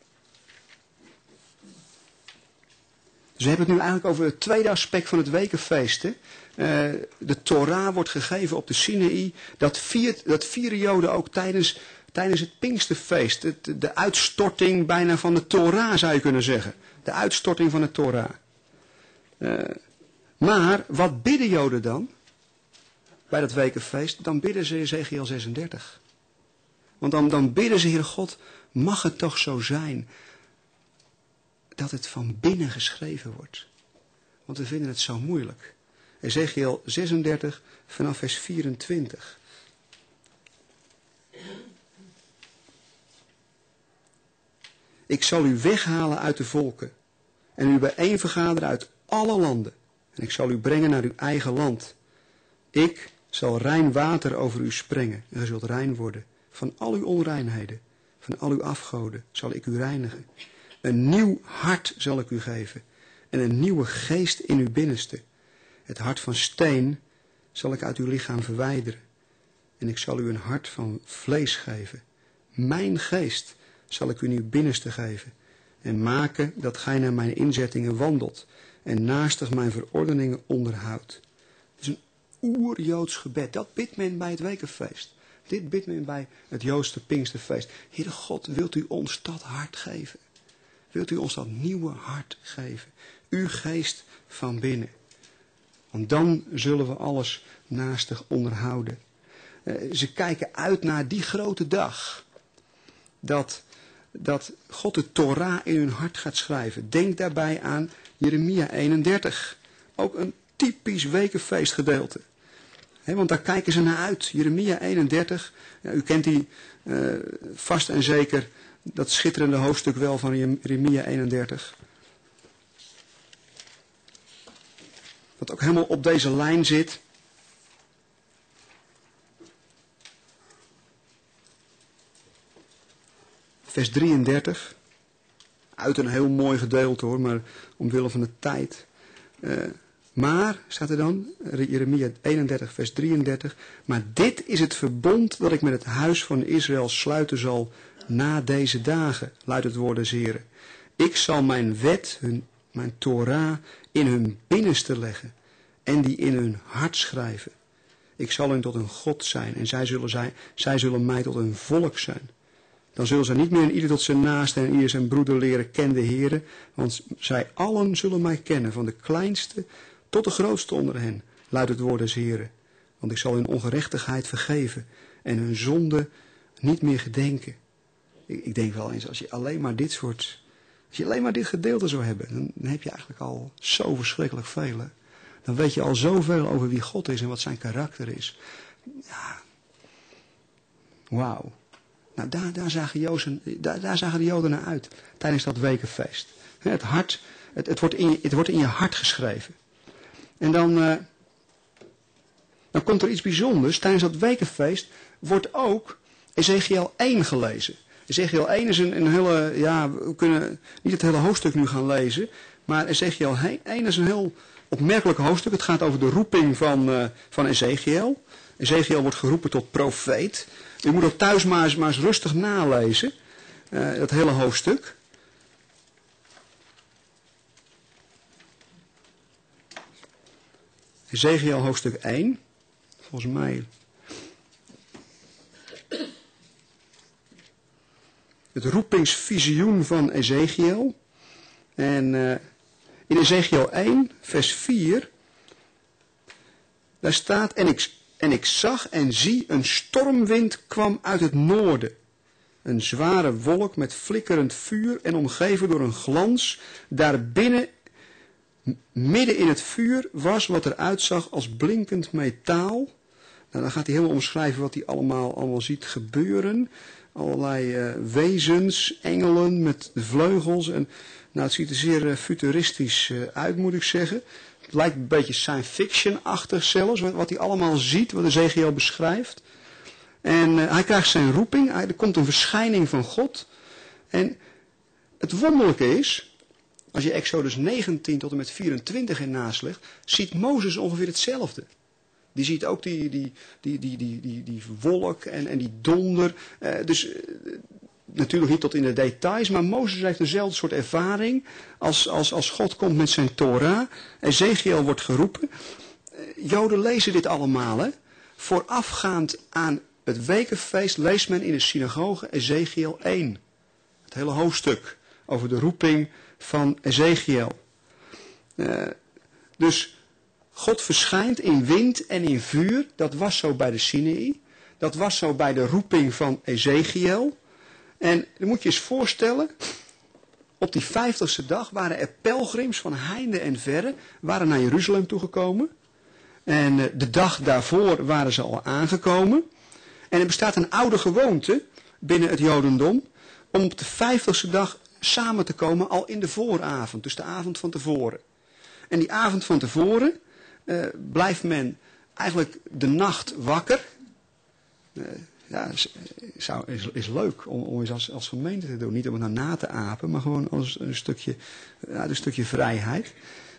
Dus we hebben het nu eigenlijk over het tweede aspect van het wekenfeest. Hè? Uh, de Torah wordt gegeven op de Sinaï. Dat viert, dat vieren Joden ook tijdens, tijdens het Pinksterfeest. Het, de uitstorting bijna van de Torah zou je kunnen zeggen. De uitstorting van de Torah. Uh, maar wat bidden Joden dan? Bij dat wekenfeest. Dan bidden ze Ezekiel zesendertig. Want dan, dan bidden ze, Heere God, mag het toch zo zijn dat het van binnen geschreven wordt. Want we vinden het zo moeilijk. Ezekiel zesendertig vanaf vers vierentwintig. Ik zal u weghalen uit de volken en u bijeen vergaderen uit alle landen. En ik zal u brengen naar uw eigen land. Ik zal rein water over u sprengen en u zult rein worden. Van al uw onreinheden, van al uw afgoden zal ik u reinigen. Een nieuw hart zal ik u geven en een nieuwe geest in uw binnenste. Het hart van steen zal ik uit uw lichaam verwijderen. En ik zal u een hart van vlees geven. Mijn geest zal ik u in uw binnenste geven. En maken dat gij naar mijn inzettingen wandelt. En naastig mijn verordeningen onderhoudt. Het is een oer-Joods gebed. Dat bidt men bij het wekenfeest. Dit bidt men bij het Joodse Pinksterfeest. Heere God, wilt u ons dat hart geven? Wilt u ons dat nieuwe hart geven? Uw geest van binnen. Want dan zullen we alles naastig onderhouden. Uh, ze kijken uit naar die grote dag. Dat, dat God de Torah in hun hart gaat schrijven. Denk daarbij aan Jeremia eenendertig. Ook een typisch wekenfeestgedeelte. He, want daar kijken ze naar uit. Jeremia eenendertig. Ja, u kent die uh, vast en zeker. Dat schitterende hoofdstuk wel van Jeremia eenendertig. Wat ook helemaal op deze lijn zit. Vers drieëndertig. Uit een heel mooi gedeelte hoor, maar omwille van de tijd. Uh, maar, staat er dan, Jeremia eenendertig vers drieëndertig. Maar dit is het verbond dat ik met het huis van Israël sluiten zal na deze dagen, luidt het woord des Heren. Ik zal mijn wet, hun, mijn Torah, in hun binnenste leggen en die in hun hart schrijven. Ik zal hun tot een God zijn en zij zullen, zij, zij zullen mij tot een volk zijn. Dan zullen zij niet meer in ieder tot zijn naaste en ieder zijn broeder leren kennen de Heere, want zij allen zullen mij kennen, van de kleinste tot de grootste onder hen, luidt het woord des Heren. Want ik zal hun ongerechtigheid vergeven en hun zonde niet meer gedenken. Ik, ik denk wel eens, als je alleen maar dit soort, als je alleen maar dit gedeelte zou hebben, dan, dan heb je eigenlijk al zo verschrikkelijk veel. Hè? Dan weet je al zoveel over wie God is en wat zijn karakter is. Ja, wauw. Nou, daar, daar, zagen Jozen, daar, daar zagen de Joden naar uit tijdens dat wekenfeest. Het hart, het, het, wordt, in je, het wordt in je hart geschreven. En dan, uh, dan komt er iets bijzonders. Tijdens dat wekenfeest wordt ook Ezekiel één gelezen. Ezekiel één is een, een hele, ja, we kunnen niet het hele hoofdstuk nu gaan lezen. Maar Ezekiel één is een heel opmerkelijk hoofdstuk. Het gaat over de roeping van, uh, van Ezekiel. Ezekiel wordt geroepen tot profeet. U moet dat thuis maar eens, maar eens rustig nalezen. Uh, dat hele hoofdstuk. Ezekiel hoofdstuk één. Volgens mij. Het roepingsvisioen van Ezekiel. En uh, in Ezekiel één, vers vier. Daar staat, en ik, en ik zag en zie, een stormwind kwam uit het noorden. Een zware wolk met flikkerend vuur en omgeven door een glans. Daarbinnen, midden in het vuur, was wat eruit zag als blinkend metaal. Nou, dan gaat hij helemaal omschrijven wat hij allemaal, allemaal ziet gebeuren. Allerlei uh, wezens, engelen met vleugels. En, nou, het ziet er zeer uh, futuristisch uh, uit, moet ik zeggen. Het lijkt een beetje science fiction-achtig zelfs, wat, wat hij allemaal ziet, wat Ezekiel beschrijft. En uh, hij krijgt zijn roeping, hij, er komt een verschijning van God. En het wonderlijke is, als je Exodus negentien tot en met vierentwintig in naslegt, ziet Mozes ongeveer hetzelfde. Die ziet ook die, die, die, die, die, die, die wolk en, en die donder. Uh, dus uh, natuurlijk niet tot in de details, maar Mozes heeft dezelfde soort ervaring als, als, als God komt met zijn Torah. Ezekiel wordt geroepen. Uh, Joden lezen dit allemaal. Hè? Voorafgaand aan het wekenfeest leest men in de synagoge Ezekiel één. Het hele hoofdstuk over de roeping van Ezekiel. Uh, dus God verschijnt in wind en in vuur. Dat was zo bij de Sinaï. Dat was zo bij de roeping van Ezekiel. En dan moet je eens voorstellen, op die vijftigste dag waren er pelgrims van heinde en verre, waren naar Jeruzalem toegekomen. En de dag daarvoor waren ze al aangekomen. En er bestaat een oude gewoonte binnen het Jodendom om op de vijftigste dag samen te komen al in de vooravond, dus de avond van tevoren. En die avond van tevoren uh, blijft men eigenlijk de nacht wakker. Uh, ja, is, zou, is, is leuk om, om eens als, als gemeente te doen. Niet om het nou na te apen, maar gewoon als een stukje, ja, een stukje vrijheid.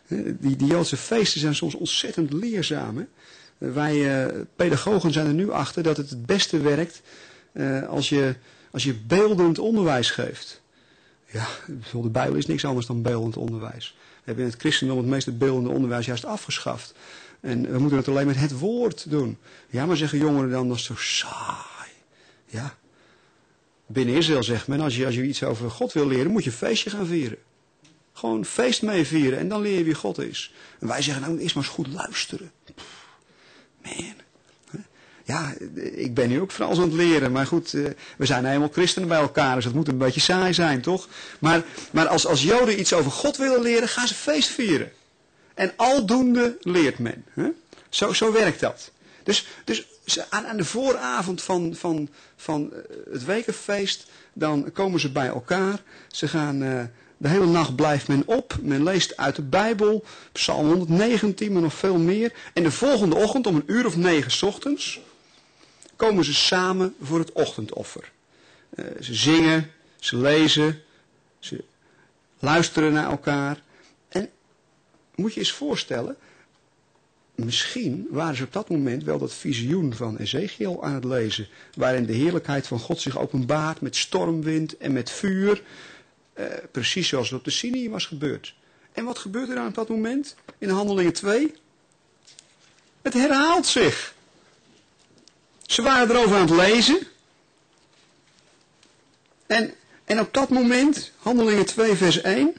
Die, die Joodse feesten zijn soms ontzettend leerzaam. Hè? Wij uh, pedagogen zijn er nu achter dat het het beste werkt uh, als, je, als je beeldend onderwijs geeft. Ja, de Bijbel is niks anders dan beeldend onderwijs. We hebben in het christendom het meeste beeldende onderwijs juist afgeschaft. En we moeten het alleen met het woord doen. Ja, maar zeggen jongeren dan, dat is zo saai. Ja. Binnen Israël zegt men, als je, als je iets over God wil leren, moet je een feestje gaan vieren. Gewoon een feest mee vieren en dan leer je wie God is. En wij zeggen, nou eerst maar eens goed luisteren. Man. Ja, ik ben nu ook vooral aan het leren. Maar goed, we zijn helemaal christenen bij elkaar. Dus dat moet een beetje saai zijn, toch? Maar, maar als, als Joden iets over God willen leren, gaan ze feest vieren. En aldoende leert men. Hè? Zo, zo werkt dat. Dus, dus aan, aan de vooravond van, van, van het wekenfeest, dan komen ze bij elkaar. Ze gaan, uh, de hele nacht blijft men op. Men leest uit de Bijbel, Psalm honderdnegentien, maar nog veel meer. En de volgende ochtend, om een uur of negen 's ochtends, komen ze samen voor het ochtendoffer. Uh, ze zingen, ze lezen, ze luisteren naar elkaar. En moet je eens voorstellen, misschien waren ze op dat moment wel dat visioen van Ezekiel aan het lezen, waarin de heerlijkheid van God zich openbaart met stormwind en met vuur, uh, precies zoals het op de Sinai was gebeurd. En wat gebeurt er dan op dat moment? In Handelingen twee? Het herhaalt zich. Ze waren erover aan het lezen. En, en op dat moment, Handelingen twee vers één.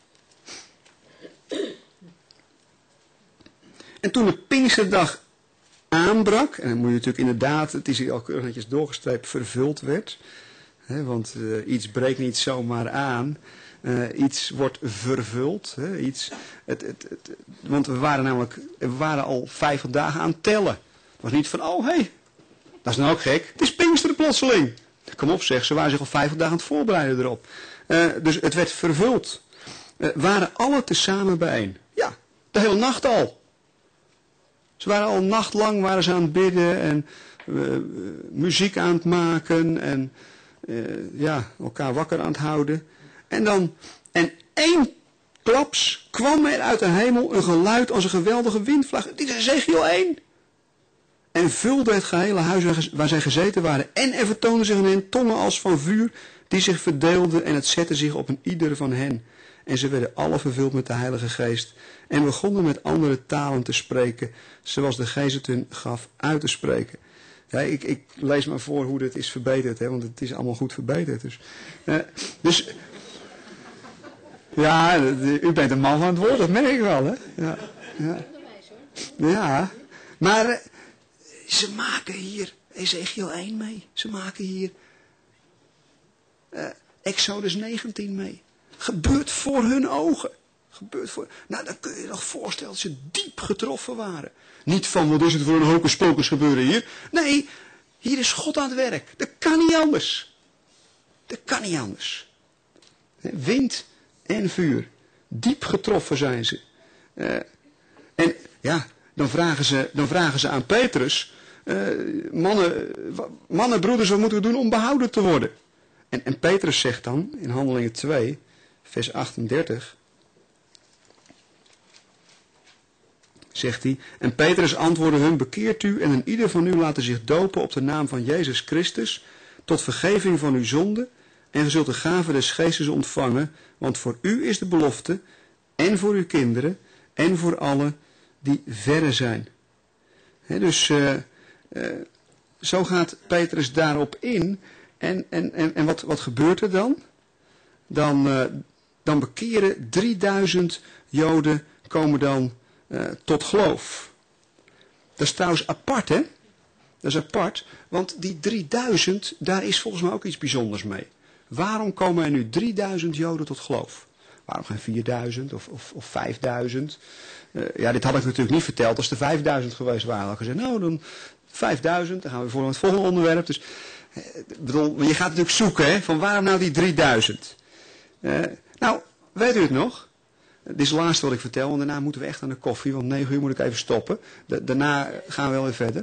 En toen de Pinksterdag aanbrak, en dan moet je natuurlijk inderdaad, het is hier al keurig netjes doorgestreept, vervuld werd. Hè, want uh, iets breekt niet zomaar aan. Uh, iets wordt vervuld. Hè, iets, het, het, het, want we waren namelijk, we waren al vijftig dagen aan het tellen. Het was niet van, oh hé, hey, dat is nou ook gek. Het is Pinksteren plotseling. Kom op zeg, ze waren zich al vijftig dagen aan het voorbereiden erop. Uh, dus het werd vervuld. Uh, waren alle tezamen bijeen. Ja, de hele nacht al. Ze waren al een nacht lang waren ze aan het bidden en uh, muziek aan het maken en uh, ja, elkaar wakker aan het houden. En dan, en één klaps kwam er uit de hemel een geluid als een geweldige windvlaag. Dit is Ezekiel één. En vulde het gehele huis waar zij gezeten waren. En er vertoonden zich aan hen tongen als van vuur die zich verdeelden en het zette zich op een ieder van hen. En ze werden alle vervuld met de Heilige Geest en begonnen met andere talen te spreken, zoals de Geest het hun gaf uit te spreken. Ja, ik, ik lees maar voor hoe dit is verbeterd, hè, want het is allemaal goed verbeterd. Dus, uh, dus ja, u bent een man van het woord, dat merk ik wel. Hè? Ja, ja. ja. maar uh, ze maken hier Ezekiel één mee. Ze maken hier uh, Exodus negentien mee. Gebeurt voor hun ogen. Gebeurt voor... Nou, dan kun je je nog voorstellen dat ze diep getroffen waren. Niet van, wat is het voor een hocus pocus gebeuren hier? Nee, hier is God aan het werk. Dat kan niet anders. Dat kan niet anders. Wind en vuur. Diep getroffen zijn ze. Uh, en ja, dan vragen ze, dan vragen ze aan Petrus. Uh, mannen, mannen, broeders, wat moeten we doen om behouden te worden? En, en Petrus zegt dan in Handelingen twee, vers achtendertig. Zegt hij, en Petrus antwoordde hun, bekeert u en een ieder van u laten zich dopen op de naam van Jezus Christus, tot vergeving van uw zonden, en ge zult de gave des geestes ontvangen, want voor u is de belofte, en voor uw kinderen, en voor allen die verre zijn. He, dus uh, uh, zo gaat Petrus daarop in, en, en, en, en wat, wat gebeurt er dan? Dan, uh, dan bekeren drieduizend Joden, komen dan Uh, tot geloof. Dat is trouwens apart, hè? Dat is apart, want die drieduizend, daar is volgens mij ook iets bijzonders mee. Waarom komen er nu drieduizend Joden tot geloof? Waarom geen vierduizend of, of, of vijfduizend? Uh, ja, dit had ik natuurlijk niet verteld als er vijfduizend geweest waren. Dan had ik gezegd, nou dan vijfduizend, dan gaan we voor het volgende onderwerp. Dus, uh, bedoel, je gaat natuurlijk zoeken, hè? Van waarom nou die drieduizend? Uh, nou, weet u het nog? Dit is het laatste wat ik vertel, want daarna moeten we echt aan de koffie, want negen uur moet ik even stoppen. Da- daarna gaan we wel weer verder.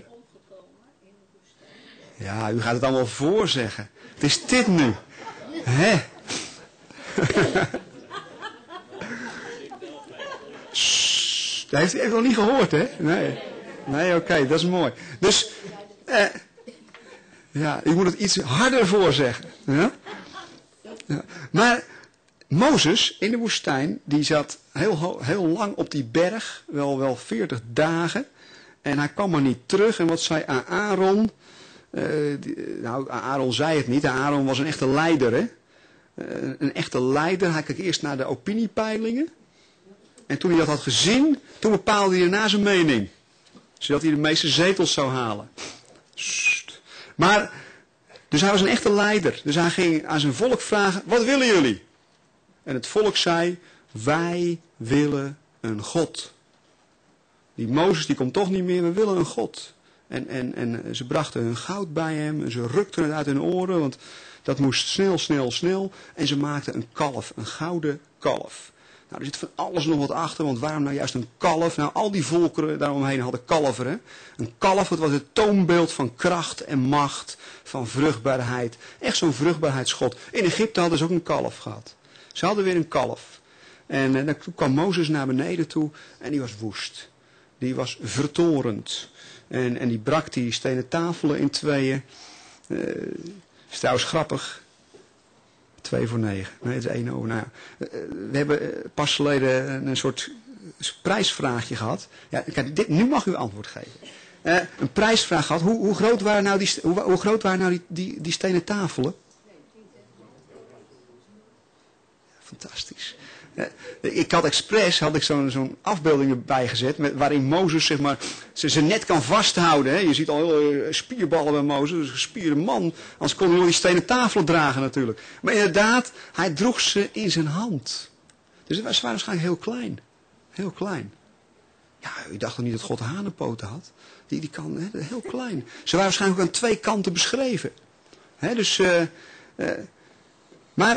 Ja, u gaat het allemaal voorzeggen. Het is dit nu. Hè? Sst, dat heeft u echt nog niet gehoord, hè? Nee, nee oké, okay, dat is mooi. Dus, eh, ja, ik moet het iets harder voorzeggen. Ja? Ja. Maar Mozes in de woestijn, die zat heel, heel lang op die berg, wel, wel veertig dagen. En hij kwam maar niet terug. En wat zei Aaron? Uh, die, nou, Aaron zei het niet. Aaron was een echte leider, hè? Uh, een echte leider. Hij keek eerst naar de opiniepeilingen. En toen hij dat had gezien, toen bepaalde hij naar zijn mening. Zodat hij de meeste zetels zou halen. Sst. Maar, dus hij was een echte leider. Dus hij ging aan zijn volk vragen, wat willen jullie? En het volk zei, wij willen een God. Die Mozes die komt toch niet meer, we willen een God. En, en, en ze brachten hun goud bij hem en ze rukten het uit hun oren, want dat moest snel, snel, snel. En ze maakten een kalf, een gouden kalf. Nou, er zit van alles nog wat achter, want waarom nou juist een kalf? Nou, al die volkeren daaromheen hadden kalveren. Een kalf, dat was het toonbeeld van kracht en macht, van vruchtbaarheid. Echt zo'n vruchtbaarheidsgod. In Egypte hadden ze ook een kalf gehad. Ze hadden weer een kalf. En, en dan kwam Mozes naar beneden toe en die was woest. Die was vertorend. En, en die brak die stenen tafelen in tweeën. Uh, is trouwens grappig. Twee voor negen. Nee, het is één over. Nou ja. uh, we hebben uh, pas geleden een, een soort prijsvraagje gehad. Ja, kijk, dit, nu mag u antwoord geven. Uh, een prijsvraag gehad. Hoe, hoe groot waren nou die, hoe, hoe groot waren nou die, die, die stenen tafelen? Fantastisch. Ik had expres had ik zo'n zo'n afbeelding erbij gezet met, waarin Mozes zeg maar, ze, ze net kan vasthouden. Hè. Je ziet al heel spierballen bij Mozes, dus een gespierde man. Anders kon hij nog die stenen tafelen dragen natuurlijk. Maar inderdaad, hij droeg ze in zijn hand. Dus ze waren waarschijnlijk heel klein. Heel klein. Ja, u dacht toch niet dat God hanenpoten had? Die, die kan hè, heel klein. Ze waren waarschijnlijk ook aan twee kanten beschreven. Hè, dus, uh, uh, maar...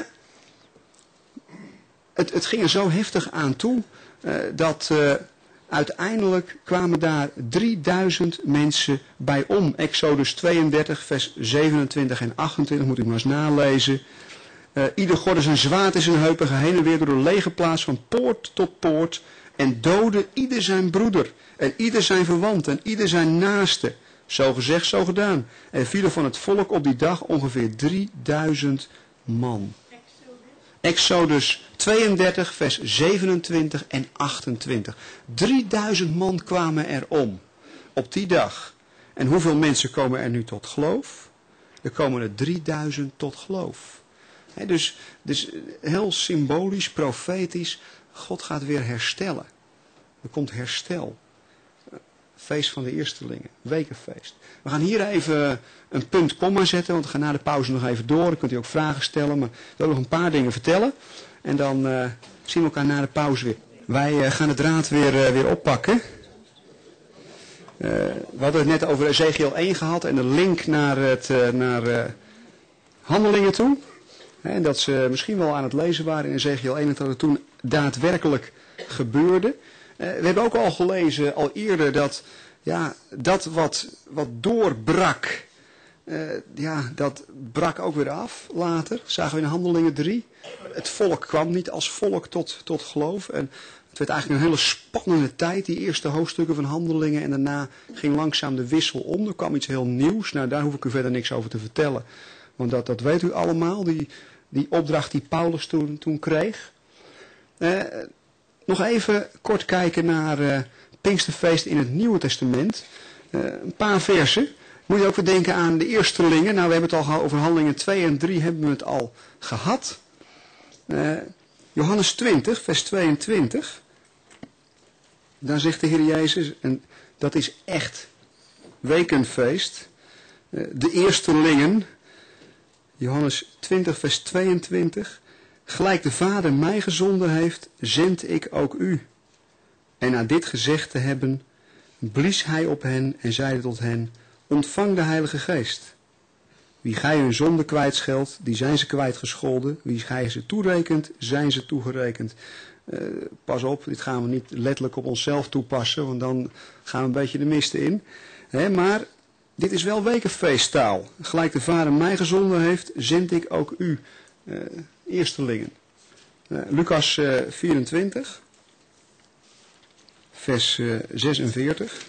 Het, het ging er zo heftig aan toe uh, dat uh, uiteindelijk kwamen daar drieduizend mensen bij om. Exodus tweeëndertig, vers zevenentwintig en achtentwintig, moet ik maar eens nalezen. Uh, ieder gordde zijn zwaard in zijn heupen, heen en weer door de legerplaats van poort tot poort. En doodde ieder zijn broeder, en ieder zijn verwant, en ieder zijn naaste. Zo gezegd, zo gedaan. En vielen van het volk op die dag ongeveer drieduizend man. Exodus tweeëndertig, vers zevenentwintig en achtentwintig. drieduizend man kwamen er om op die dag. En hoeveel mensen komen er nu tot geloof? Er komen er drieduizend tot geloof. He, dus, dus heel symbolisch, profetisch, God gaat weer herstellen. Er komt herstel. Feest van de eerstelingen, wekenfeest. We gaan hier even een punt komma zetten, want we gaan na de pauze nog even door. Dan kunt u ook vragen stellen, maar ik wil nog een paar dingen vertellen. En dan uh, zien we elkaar na de pauze weer. Wij uh, gaan de draad weer, uh, weer oppakken. Uh, we hadden het net over Ezekiel één gehad en de link naar, het, uh, naar uh, Handelingen toe. En dat ze misschien wel aan het lezen waren in Ezekiel één en dat het toen daadwerkelijk gebeurde. Uh, we hebben ook al gelezen, al eerder, dat ja, dat wat, wat doorbrak, uh, ja, dat brak ook weer af later. Zagen we in Handelingen drie. Het volk kwam niet als volk tot, tot geloof. En het werd eigenlijk een hele spannende tijd, die eerste hoofdstukken van Handelingen. En daarna ging langzaam de wissel om. Er kwam iets heel nieuws. Nou, daar hoef ik u verder niks over te vertellen. Want dat, dat weet u allemaal, die, die opdracht die Paulus toen, toen kreeg. Uh, Nog even kort kijken naar uh, Pinksterfeest in het Nieuwe Testament. Uh, een paar versen. Moet je ook weer denken aan de eerstelingen. Nou, we hebben het al gehad over Handelingen twee en drie hebben we het al gehad. Uh, Johannes twintig, vers tweeëntwintig. Daar zegt de Heer Jezus, en dat is echt wekenfeest. Uh, de eerstelingen. Johannes twintig, vers tweeëntwintig. Gelijk de Vader mij gezonden heeft, zend ik ook u. En na dit gezegd te hebben, blies hij op hen en zeide tot hen, ontvang de Heilige Geest. Wie gij hun zonde kwijtscheldt, die zijn ze kwijtgescholden. Wie gij ze toerekent, zijn ze toegerekend. Uh, pas op, dit gaan we niet letterlijk op onszelf toepassen, want dan gaan we een beetje de mist in. He, maar dit is wel wekenfeesttaal. Gelijk de Vader mij gezonden heeft, zend ik ook u. Uh, Eerstelingen. Uh, Lucas uh, vierentwintig. vers uh, zesenveertig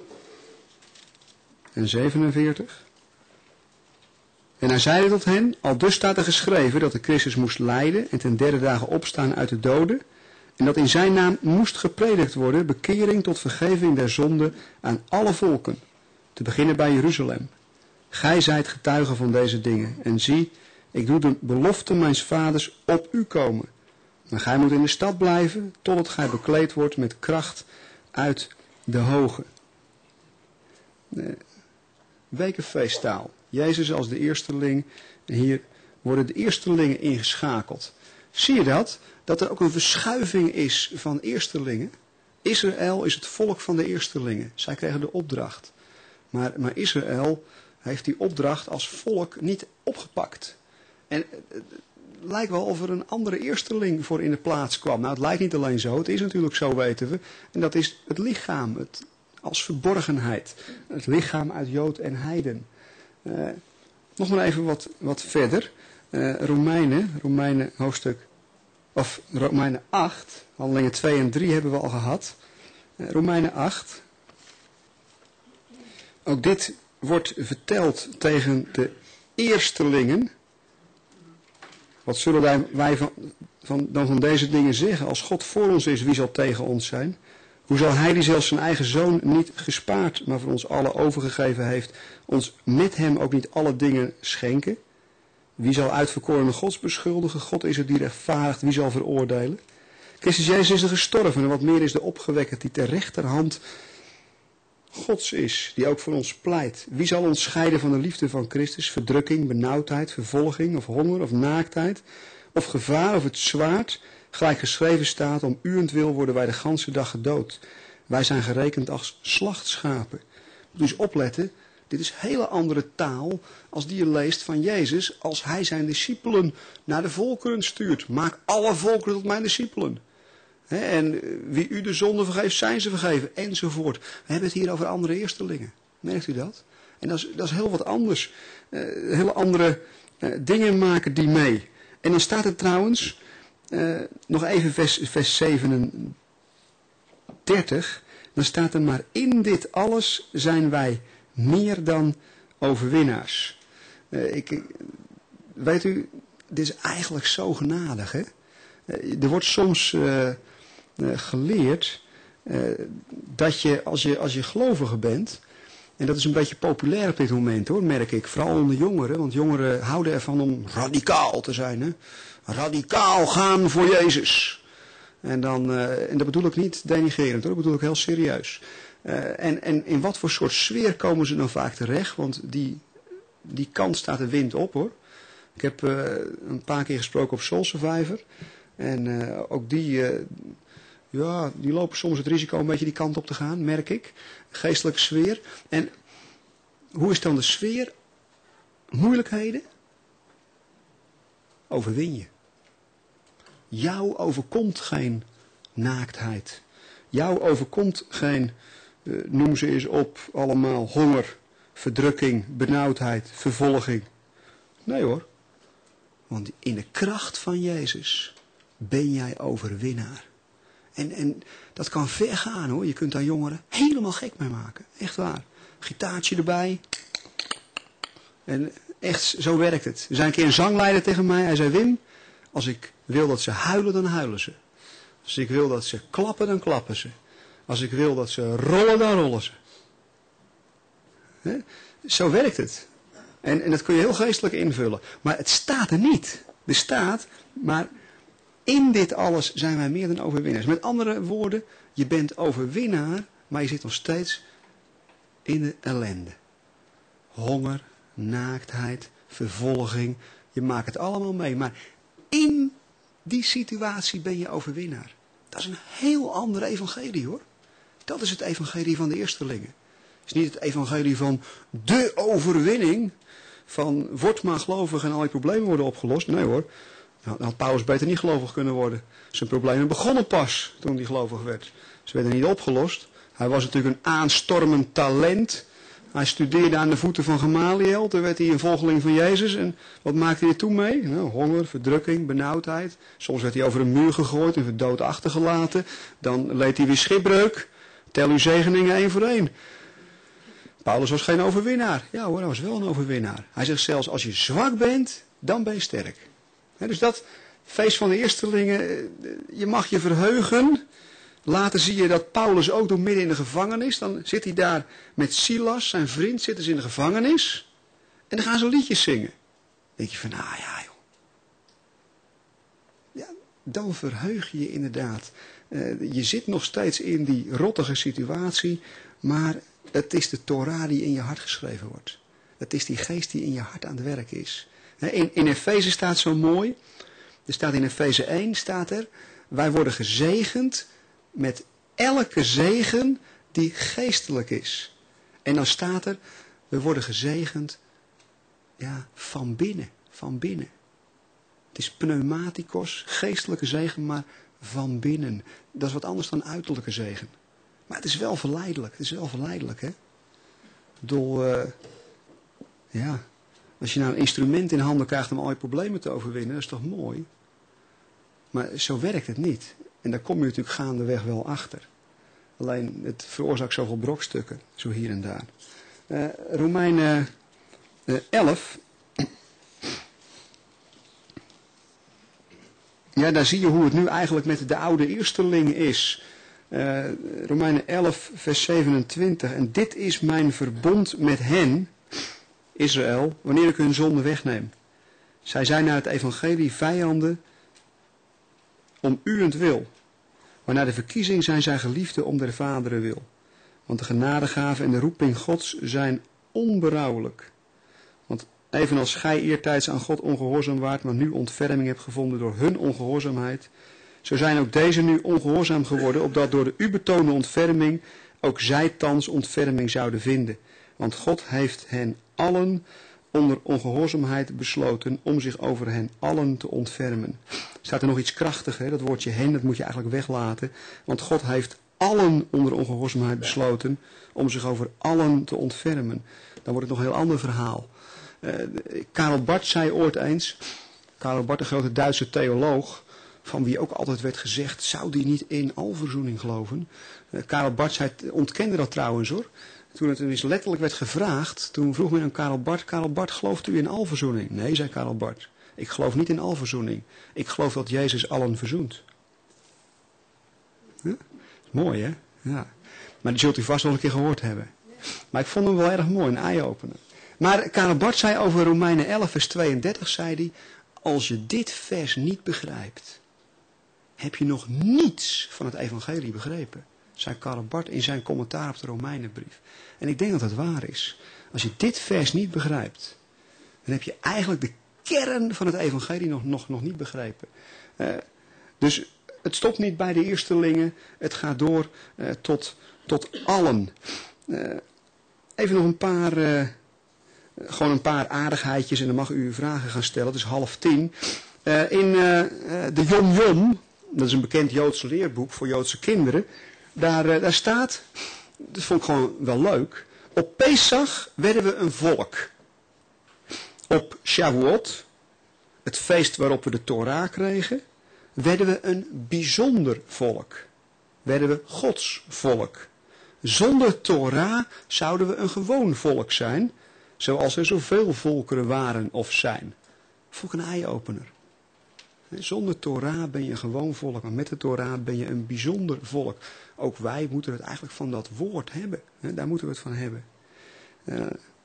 en zevenenveertig. En hij zeide tot hen, aldus staat er geschreven dat de Christus moest lijden en ten derde dagen opstaan uit de doden. En dat in zijn naam moest gepredikt worden, bekering tot vergeving der zonde aan alle volken. Te beginnen bij Jeruzalem. Gij zijt getuigen van deze dingen. En zie, ik doe de belofte mijns vaders op u komen. Maar gij moet in de stad blijven, totdat gij bekleed wordt met kracht uit de hoge. De wekenfeesttaal. Jezus als de eersteling. En hier worden de eerstelingen ingeschakeld. Zie je dat? Dat er ook een verschuiving is van eerstelingen. Israël is het volk van de eerstelingen. Zij kregen de opdracht. Maar, maar Israël heeft die opdracht als volk niet opgepakt. En het lijkt wel of er een andere eersteling voor in de plaats kwam. Nou, het lijkt niet alleen zo. Het is natuurlijk zo, weten we. En dat is het lichaam. Het, als verborgenheid. Het lichaam uit Jood en Heiden. Uh, nog maar even wat, wat verder. Uh, Romeinen, Romeinen hoofdstuk, of Romeinen acht, handelingen twee en drie hebben we al gehad. Uh, Romeinen acht. Ook dit wordt verteld tegen de eerstelingen. Wat zullen wij van, van, dan van deze dingen zeggen? Als God voor ons is, wie zal tegen ons zijn? Hoe zal hij die zelfs zijn eigen zoon niet gespaard, maar voor ons allen overgegeven heeft, ons met hem ook niet alle dingen schenken? Wie zal uitverkorene Gods beschuldigen? God is het die rechtvaardigt. Wie zal veroordelen? Christus Jezus is er gestorven en wat meer is de opgewekt die ter rechterhand Gods is, die ook voor ons pleit. Wie zal ons scheiden van de liefde van Christus? Verdrukking, benauwdheid, vervolging of honger of naaktheid of gevaar of het zwaard? Gelijk geschreven staat, om uwentwil worden wij de ganse dag gedood. Wij zijn gerekend als slachtschapen. Dus opletten, dit is hele andere taal als die je leest van Jezus als hij zijn discipelen naar de volkeren stuurt. Maak alle volkeren tot mijn discipelen. He, en wie u de zonde vergeeft, zijn ze vergeven, enzovoort. We hebben het hier over andere eerstelingen. Merkt u dat? En dat is, dat is heel wat anders. Uh, hele andere uh, dingen maken die mee. En dan staat er trouwens, uh, nog even vers, vers zevenendertig. Dan staat er maar, in dit alles zijn wij meer dan overwinnaars. Uh, ik, weet u, dit is eigenlijk zo genadig, hè? Uh, er wordt soms uh, uh, geleerd uh, dat je als, je, als je gelovige bent, en dat is een beetje populair op dit moment hoor, merk ik, vooral onder jongeren, want jongeren houden ervan om radicaal te zijn, hè? Radicaal gaan voor Jezus. En, dan, uh, en dat bedoel ik niet denigrerend hoor, dat bedoel ik heel serieus. Uh, en, en in wat voor soort sfeer komen ze dan vaak terecht? Want die, die kant staat de wind op hoor. Ik heb uh, een paar keer gesproken op Soul Survivor. En uh, ook die, uh, ja, die lopen soms het risico een beetje die kant op te gaan, merk ik. Geestelijke sfeer. En hoe is dan de sfeer? Moeilijkheden? Overwin je. Jou overkomt geen naaktheid. Jou overkomt geen, uh, noem ze eens op, allemaal honger, verdrukking, benauwdheid, vervolging. Nee hoor. Want in de kracht van Jezus ben jij overwinnaar. En, en dat kan ver gaan hoor. Je kunt daar jongeren helemaal gek mee maken. Echt waar. Gitaartje erbij. En echt, zo werkt het. Er zei een keer een zangleider tegen mij. Hij zei, Wim, als ik wil dat ze huilen, dan huilen ze. Als ik wil dat ze klappen, dan klappen ze. Als ik wil dat ze rollen, dan rollen ze. He? Zo werkt het. En, en dat kun je heel geestelijk invullen. Maar het staat er niet. Er staat, maar in dit alles zijn wij meer dan overwinnaars. Met andere woorden, je bent overwinnaar, maar je zit nog steeds in de ellende. Honger, naaktheid, vervolging. Je maakt het allemaal mee. Maar in die situatie ben je overwinnaar. Dat is een heel ander evangelie hoor. Dat is het evangelie van de eerstelingen. Het is niet het evangelie van de overwinning. Van word maar gelovig en al je problemen worden opgelost. Nee hoor. Nou, dan had Paulus beter niet gelovig kunnen worden. Zijn problemen begonnen pas toen hij gelovig werd. Ze werden niet opgelost. Hij was natuurlijk een aanstormend talent. Hij studeerde aan de voeten van Gamaliel. Toen werd hij een volgeling van Jezus. En wat maakte hij er toen mee? Nou, honger, verdrukking, benauwdheid. Soms werd hij over een muur gegooid en dood achtergelaten. Dan leed hij weer schipbreuk. Tel uw zegeningen één voor één. Paulus was geen overwinnaar. Ja hoor, hij was wel een overwinnaar. Hij zegt zelfs, als je zwak bent, dan ben je sterk. He, dus dat feest van de eerstelingen, je mag je verheugen. Later zie je dat Paulus ook door midden in de gevangenis. Dan zit hij daar met Silas, zijn vriend, zitten ze in de gevangenis. En dan gaan ze liedjes zingen. Dan denk je van, nou ja joh. Ja, dan verheug je je inderdaad. Uh, je zit nog steeds in die rottige situatie, maar het is de Torah die in je hart geschreven wordt. Het is die geest die in je hart aan het werk is. In, in Efeze staat zo mooi, er staat in Efeze één, staat er, wij worden gezegend met elke zegen die geestelijk is. En dan staat er, we worden gezegend ja, van binnen, van binnen. Het is pneumatikos, geestelijke zegen, maar van binnen. Dat is wat anders dan uiterlijke zegen. Maar het is wel verleidelijk, het is wel verleidelijk, hè. Ik bedoel, uh, ja, als je nou een instrument in handen krijgt om al je problemen te overwinnen, dat is toch mooi. Maar zo werkt het niet. En daar kom je natuurlijk gaandeweg wel achter. Alleen, het veroorzaakt zoveel brokstukken, zo hier en daar. Uh, Romeinen uh, elf. Ja, daar zie je hoe het nu eigenlijk met de oude eersteling is. Uh, Romeinen elf, vers zevenentwintig. En dit is mijn verbond met hen, Israël, wanneer ik hun zonde wegneem. Zij zijn naar het evangelie vijanden om uwentwil. Maar naar de verkiezing zijn zij geliefden om der vaderen wil. Want de genadegave en de roeping Gods zijn onberouwelijk. Want evenals gij eertijds aan God ongehoorzaam waart, maar nu ontferming hebt gevonden door hun ongehoorzaamheid, zo zijn ook deze nu ongehoorzaam geworden, opdat door de u betoonde ontferming ook zij thans ontferming zouden vinden. Want God heeft hen allen onder ongehoorzaamheid besloten om zich over hen allen te ontfermen. Staat er nog iets krachtigs, hè? Dat woordje hen, dat moet je eigenlijk weglaten. Want God heeft allen onder ongehoorzaamheid besloten om zich over allen te ontfermen. Dan wordt het nog een heel ander verhaal. Uh, Karl Barth zei ooit eens, Karl Barth, een grote Duitse theoloog, van wie ook altijd werd gezegd, zou die niet in alverzoening geloven? Uh, Karl Barth zei, ontkende dat trouwens hoor. Toen het eens letterlijk werd gevraagd, toen vroeg men aan Karl Barth, Karl Barth, gelooft u in alverzoening? Nee, zei Karl Barth, ik geloof niet in alverzoening. Ik geloof dat Jezus allen verzoent. Huh? Mooi hè? Ja. Maar die zult u vast wel een keer gehoord hebben. Maar ik vond hem wel erg mooi, een eye-opener. Maar Karl Barth zei over Romeinen elf vers tweeëndertig, zei hij, als je dit vers niet begrijpt, heb je nog niets van het evangelie begrepen. Zei Karl Barth in zijn commentaar op de Romeinenbrief. En ik denk dat het waar is. Als je dit vers niet begrijpt, dan heb je eigenlijk de kern van het evangelie nog, nog, nog niet begrepen. Uh, dus het stopt niet bij de eerstelingen, het gaat door uh, tot, tot allen. Uh, even nog een paar, uh, gewoon een paar aardigheidjes en dan mag u uw vragen gaan stellen. Het is half tien. Uh, in uh, de Yom Yom, dat is een bekend Joods leerboek voor Joodse kinderen. Daar, uh, daar staat, dat vond ik gewoon wel leuk, op Pesach werden we een volk. Op Shavuot, het feest waarop we de Torah kregen, werden we een bijzonder volk. Werden we Gods volk. Zonder Torah zouden we een gewoon volk zijn, zoals er zoveel volkeren waren of zijn. Vond ik een eye-opener. Zonder Torah ben je een gewoon volk, maar met de Torah ben je een bijzonder volk. Ook wij moeten het eigenlijk van dat woord hebben. Daar moeten we het van hebben. Uh,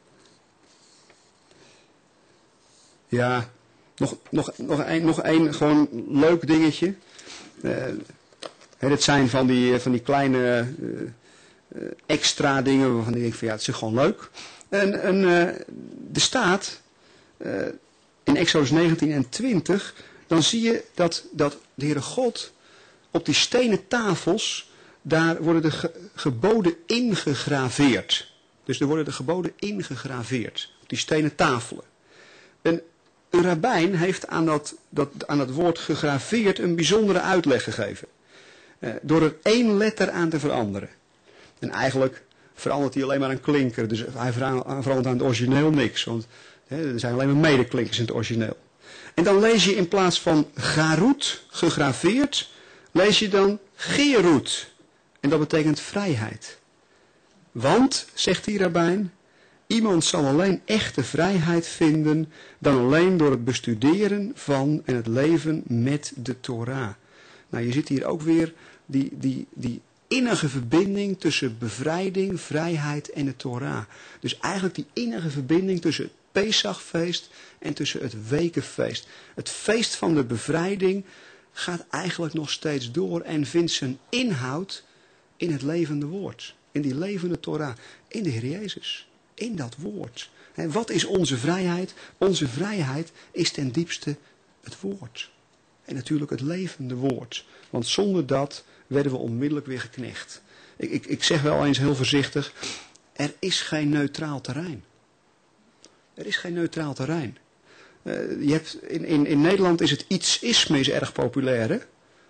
ja, nog, nog, nog, een, nog een gewoon leuk dingetje. Uh, het zijn van die, van die kleine uh, uh, extra dingen waarvan ik denk van ja, het is gewoon leuk. En, en uh, er staat uh, in Exodus negentien en twintig, dan zie je dat, dat de Heere God op die stenen tafels, daar worden de ge, geboden ingegraveerd. Dus er worden de geboden ingegraveerd op die stenen tafelen. En een rabbijn heeft aan dat, dat, aan dat woord gegraveerd een bijzondere uitleg gegeven. Eh, door er één letter aan te veranderen. En eigenlijk verandert hij alleen maar een klinker. Dus hij verandert aan het origineel niks. Want hè, er zijn alleen maar medeklinkers in het origineel. En dan lees je in plaats van Garut, gegraveerd, lees je dan Gerut. En dat betekent vrijheid. Want, zegt die rabbijn, iemand zal alleen echte vrijheid vinden dan alleen door het bestuderen van en het leven met de Torah. Nou, je ziet hier ook weer die, die, die innige verbinding tussen bevrijding, vrijheid en de Torah. Dus eigenlijk die innige verbinding tussen het Pesachfeest en tussen het wekenfeest. Het feest van de bevrijding gaat eigenlijk nog steeds door en vindt zijn inhoud in het levende woord. In die levende Torah, in de Heer Jezus, in dat woord. En wat is onze vrijheid? Onze vrijheid is ten diepste het woord. En natuurlijk het levende woord. Want zonder dat werden we onmiddellijk weer geknecht. Ik, ik, ik zeg wel eens heel voorzichtig, er is geen neutraal terrein. Er is geen neutraal terrein. Uh, je hebt, in, in, in Nederland is het iets-isme is erg populair. Hè?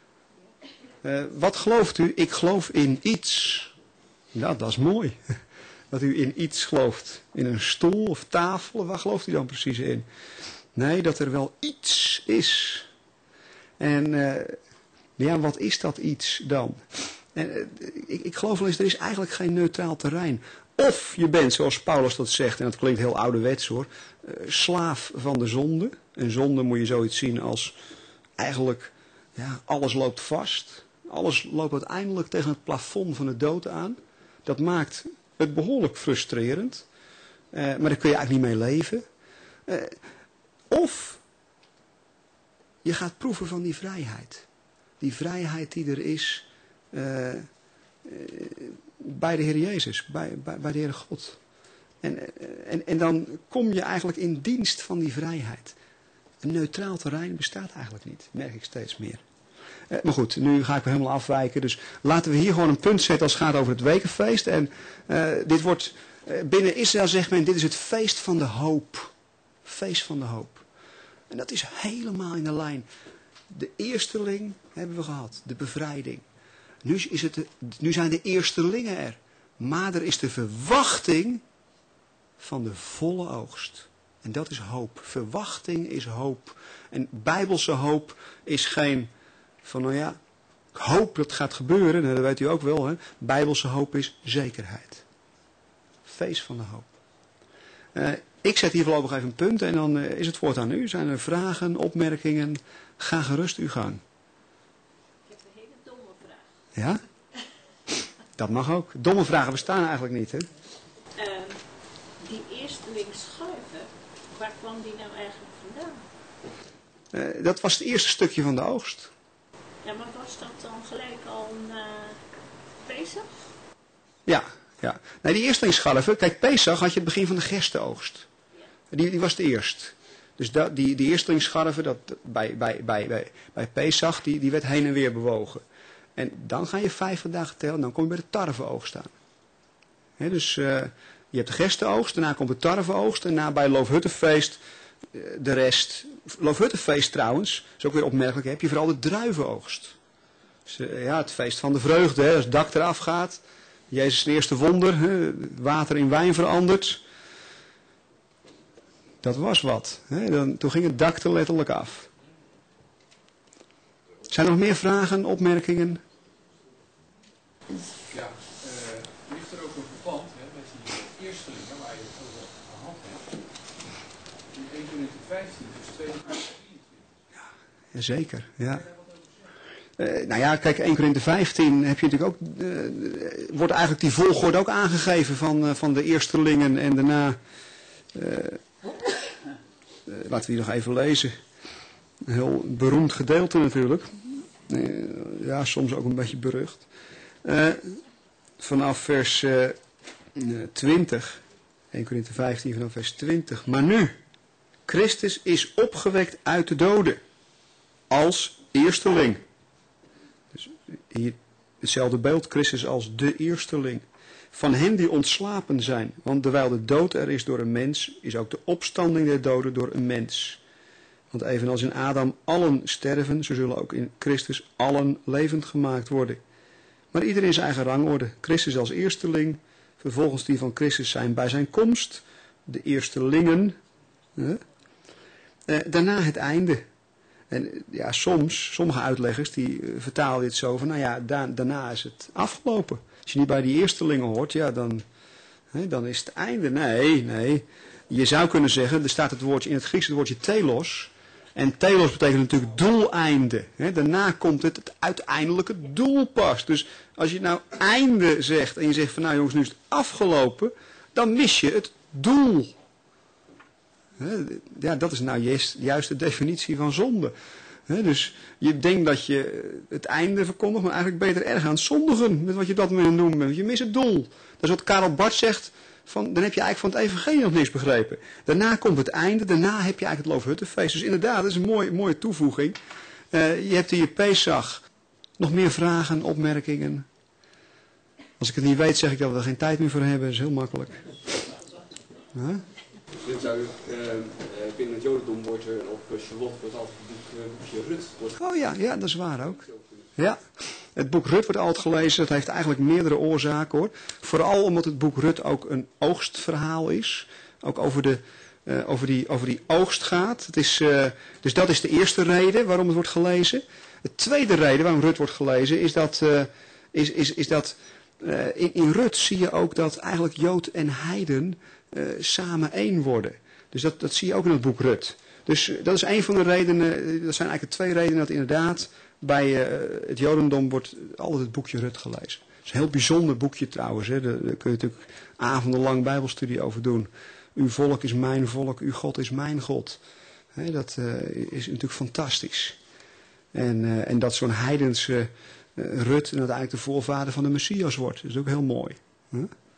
Uh, wat gelooft u? Ik geloof in iets. Ja, dat is mooi. Dat u in iets gelooft. In een stoel of tafel. Waar gelooft u dan precies in? Nee, dat er wel iets is. En uh, ja, wat is dat iets dan? En, uh, ik, ik geloof wel eens, er is eigenlijk geen neutraal terrein. Of je bent, zoals Paulus dat zegt, en dat klinkt heel ouderwets hoor, uh, slaaf van de zonde. En zonde moet je zoiets zien als eigenlijk, ja, alles loopt vast. Alles loopt uiteindelijk tegen het plafond van de dood aan. Dat maakt het behoorlijk frustrerend. Uh, maar daar kun je eigenlijk niet mee leven. Uh, of je gaat proeven van die vrijheid. Die vrijheid die er is uh, uh, bij de Heer Jezus, bij, bij, bij de Heere God. En, en, en dan kom je eigenlijk in dienst van die vrijheid. Een neutraal terrein bestaat eigenlijk niet, merk ik steeds meer. Uh, maar goed, nu ga ik weer helemaal afwijken. Dus laten we hier gewoon een punt zetten als het gaat over het wekenfeest. En uh, dit wordt, uh, binnen Israël zegt men, dit is het feest van de hoop. Feest van de hoop. En dat is helemaal in de lijn. De eersteling hebben we gehad, de bevrijding. Nu, is het de, nu zijn de eerstelingen er. Maar er is de verwachting van de volle oogst. En dat is hoop. Verwachting is hoop. En bijbelse hoop is geen van, nou ja, ik hoop dat het gaat gebeuren. Nou, dat weet u ook wel. Hè? Bijbelse hoop is zekerheid. Feest van de hoop. Uh, ik zet hier voorlopig even een punt en dan uh, is het woord aan u. Zijn er vragen, opmerkingen? Ga gerust uw gang. Ik heb een hele domme vraag. Ja? Dat mag ook. Domme vragen bestaan eigenlijk niet, hè? Uh, die eersteling schuiven, waar kwam die nou eigenlijk vandaan? Uh, dat was het eerste stukje van de oogst. Ja, maar was dat dan gelijk al een uh, Pesach? Ja, ja. Nee, die eerstelingsscharven, kijk, Pesach had je het begin van de gerstenoogst. Ja. Die, die was het eerst. Dus dat, die, die eerstelingsscharven, dat, bij, bij, bij, bij, bij Pesach, die, die werd heen en weer bewogen. En dan ga je vijftig dagen tellen en dan kom je bij de tarweoogst aan. He, dus uh, je hebt de gerstenoogst, daarna komt de tarweoogst en daarna bij Loofhuttenfeest uh, de rest. Loofhuttenfeest trouwens, is ook weer opmerkelijk, heb je vooral de druivenoogst. Dus, uh, ja, het feest van de vreugde, hè, als het dak eraf gaat. Jezus zijn eerste wonder, hè, water in wijn veranderd. Dat was wat. Hè, dan, toen ging het dak er letterlijk af. Zijn er nog meer vragen, opmerkingen? Ja, uh, ligt er ook een verband hè, met die eerstelingen waar je het over gehad hebt. In één Korinthe vijftien, vers tweeëntwintig. Ja, zeker, ja. Uh, nou ja, kijk, één Korinthe vijftien heb je natuurlijk ook, uh, wordt eigenlijk die volgorde ook aangegeven van, uh, van de eerstelingen en daarna, uh, uh, laten we die nog even lezen. Een heel beroemd gedeelte natuurlijk. Uh, ja, soms ook een beetje berucht. Uh, vanaf vers uh, twintig, één Korinthe vijftien vanaf vers twintig. Maar nu, Christus is opgewekt uit de doden, als eersteling. Dus hier hetzelfde beeld, Christus als de eersteling. Van hen die ontslapen zijn, want terwijl de dood er is door een mens, is ook de opstanding der doden door een mens. Want evenals in Adam allen sterven, zo zullen ook in Christus allen levend gemaakt worden. Maar ieder in zijn eigen rangorde. Christus als eersteling, vervolgens die van Christus zijn bij zijn komst, de eerstelingen. Eh, daarna het einde. En ja, soms, sommige uitleggers die uh, vertalen dit zo van, nou ja, da daarna is het afgelopen. Als je niet bij die eerstelingen hoort, ja, dan, hè, dan is het einde. Nee, nee. Je zou kunnen zeggen, er staat het woordje in het Grieks, het woordje telos. En telos betekent natuurlijk doeleinde. Hè. Daarna komt het, het uiteindelijke doel pas. Dus als je nou einde zegt en je zegt van, nou jongens, nu is het afgelopen, dan mis je het doel. Ja, dat is nou juist, juist de definitie van zonde. Dus je denkt dat je het einde verkondigt, maar eigenlijk ben je er erg aan het zondigen met wat je op dat moment doen bent. Je mist het doel. Dat is wat Karel Barth zegt, van, dan heb je eigenlijk van het evangelie nog niks begrepen. Daarna komt het einde, daarna heb je eigenlijk het Loofhuttenfeest. Dus inderdaad, dat is een mooie, mooie toevoeging. Uh, je hebt hier Pesach. Nog meer vragen, opmerkingen? Als ik het niet weet, zeg ik dat we er geen tijd meer voor hebben. Dat is heel makkelijk. Huh? Dit zou, uh, binnen het Jodendom wordt er op Shavuot wordt altijd het boek, uh, boekje Rut. Wordt... Oh ja, ja, dat is waar ook. Ja, het boek Rut wordt altijd gelezen. Dat heeft eigenlijk meerdere oorzaken hoor. Vooral omdat het boek Rut ook een oogstverhaal is. Ook over, de, uh, over, die, over die oogst gaat. Het is, uh, dus dat is de eerste reden waarom het wordt gelezen. De tweede reden waarom Rut wordt gelezen is dat, uh, is, is, is dat uh, in, in Rut zie je ook dat eigenlijk Jood en Heiden uh, samen één worden. Dus dat, dat zie je ook in het boek Rut. Dus uh, dat is een van de redenen, dat zijn eigenlijk de twee redenen dat inderdaad bij uh, het Jodendom wordt altijd het boekje Rut gelezen. Het is een heel bijzonder boekje trouwens. Hè. Daar, daar kun je natuurlijk avondenlang bijbelstudie over doen. Uw volk is mijn volk, uw God is mijn God. Hè, dat uh, is natuurlijk fantastisch. En, uh, en dat zo'n heidense uh, Rut en dat eigenlijk de voorvader van de Messias wordt. Dat is ook heel mooi. Huh?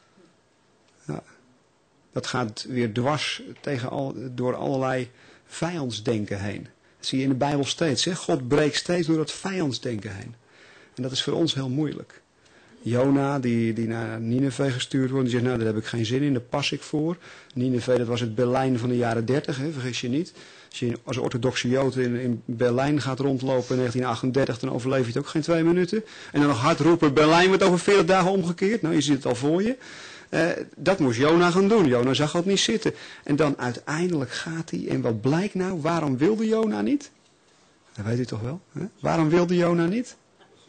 Ja. Dat gaat weer dwars tegen al, door allerlei vijandsdenken heen. Dat zie je in de Bijbel steeds. Hè? God breekt steeds door dat vijandsdenken heen. En dat is voor ons heel moeilijk. Jona, die, die naar Nineve gestuurd wordt, die zegt, nou daar heb ik geen zin in, daar pas ik voor. Nineve, dat was het Berlijn van de jaren dertig, hè, vergis je niet. Als je als orthodoxe Jood in, in Berlijn gaat rondlopen in negentien achtendertig, dan overleef je het ook geen twee minuten. En dan nog hard roepen, Berlijn wordt over veertig dagen omgekeerd. Nou, je ziet het al voor je. Uh, dat moest Jona gaan doen. Jona zag het niet zitten. En dan uiteindelijk gaat hij. En wat blijkt nou? Waarom wilde Jona niet? Dat weet u toch wel? Hè? Waarom wilde Jona niet?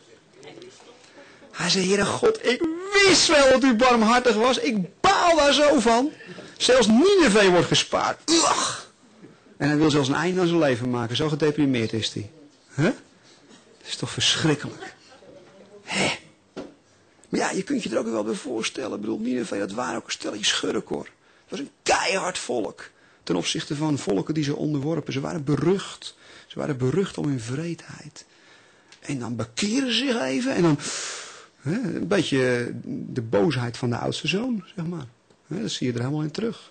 Hij zei, Heere God, ik wist wel dat u barmhartig was. Ik baal daar zo van. Zelfs Nineve wordt gespaard. Ugh. En hij wil zelfs een einde aan zijn leven maken. Zo gedeprimeerd is hij. Huh? Dat is toch verschrikkelijk. Hè? Maar ja, je kunt je er ook wel bij voorstellen. Ik bedoel, Nineve, dat waren ook een stelletje schurken hoor. Het was een keihard volk. Ten opzichte van volken die ze onderworpen. Ze waren berucht. Ze waren berucht om hun wreedheid. En dan bekeren ze zich even. En dan hè, een beetje de boosheid van de oudste zoon, zeg maar. Hè, dat zie je er helemaal in terug.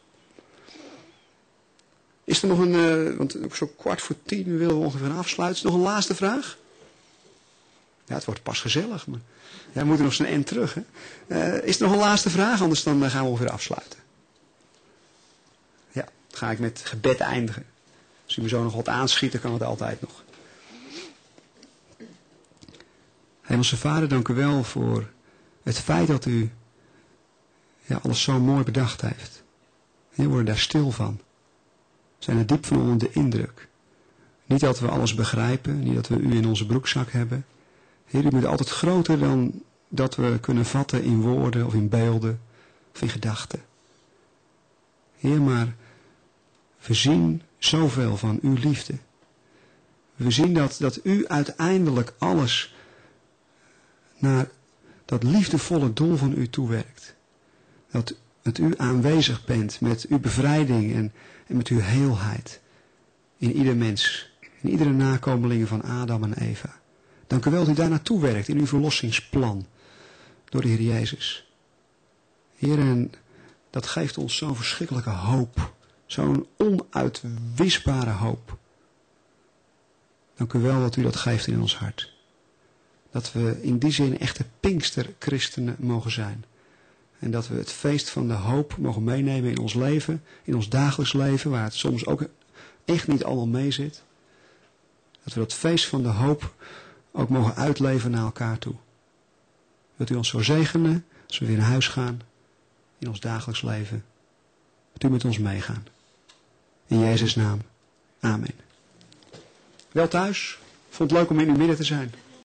Is er nog een, uh, want zo kwart voor tien willen we ongeveer afsluiten. Is er nog een laatste vraag? Ja, het wordt pas gezellig, maar ja, we moeten nog zo'n end terug. Hè? Uh, is er nog een laatste vraag? Anders dan uh, gaan we ongeveer afsluiten. Ja, dan ga ik met gebed eindigen. Als u me zo nog wat aanschiet, dan kan het altijd nog. Hemelse Vader, dank u wel voor het feit dat u ja, alles zo mooi bedacht heeft. En we worden daar stil van. We zijn er diep van onder de indruk. Niet dat we alles begrijpen, niet dat we u in onze broekzak hebben. Heer, u bent altijd groter dan dat we kunnen vatten in woorden of in beelden of in gedachten. Heer, maar we zien zoveel van uw liefde. We zien dat, dat u uiteindelijk alles naar dat liefdevolle doel van u toewerkt. Dat, dat u aanwezig bent met uw bevrijding en, en met uw heelheid. In ieder mens, in iedere nakomeling van Adam en Eva. Dank u wel dat u daar naartoe werkt in uw verlossingsplan. Door de Heer Jezus. Heer, en dat geeft ons zo'n verschrikkelijke hoop. Zo'n onuitwisbare hoop. Dank u wel dat u dat geeft in ons hart. Dat we in die zin echte Pinksterchristenen mogen zijn. En dat we het feest van de hoop mogen meenemen in ons leven. In ons dagelijks leven, waar het soms ook echt niet allemaal mee zit. Dat we dat feest van de hoop ook mogen uitleven naar elkaar toe. Wilt u ons zo zegenen als we weer naar huis gaan. In ons dagelijks leven. Wilt u met ons meegaan. In Jezus' naam. Amen. Wel thuis. Vond het leuk om in uw midden te zijn.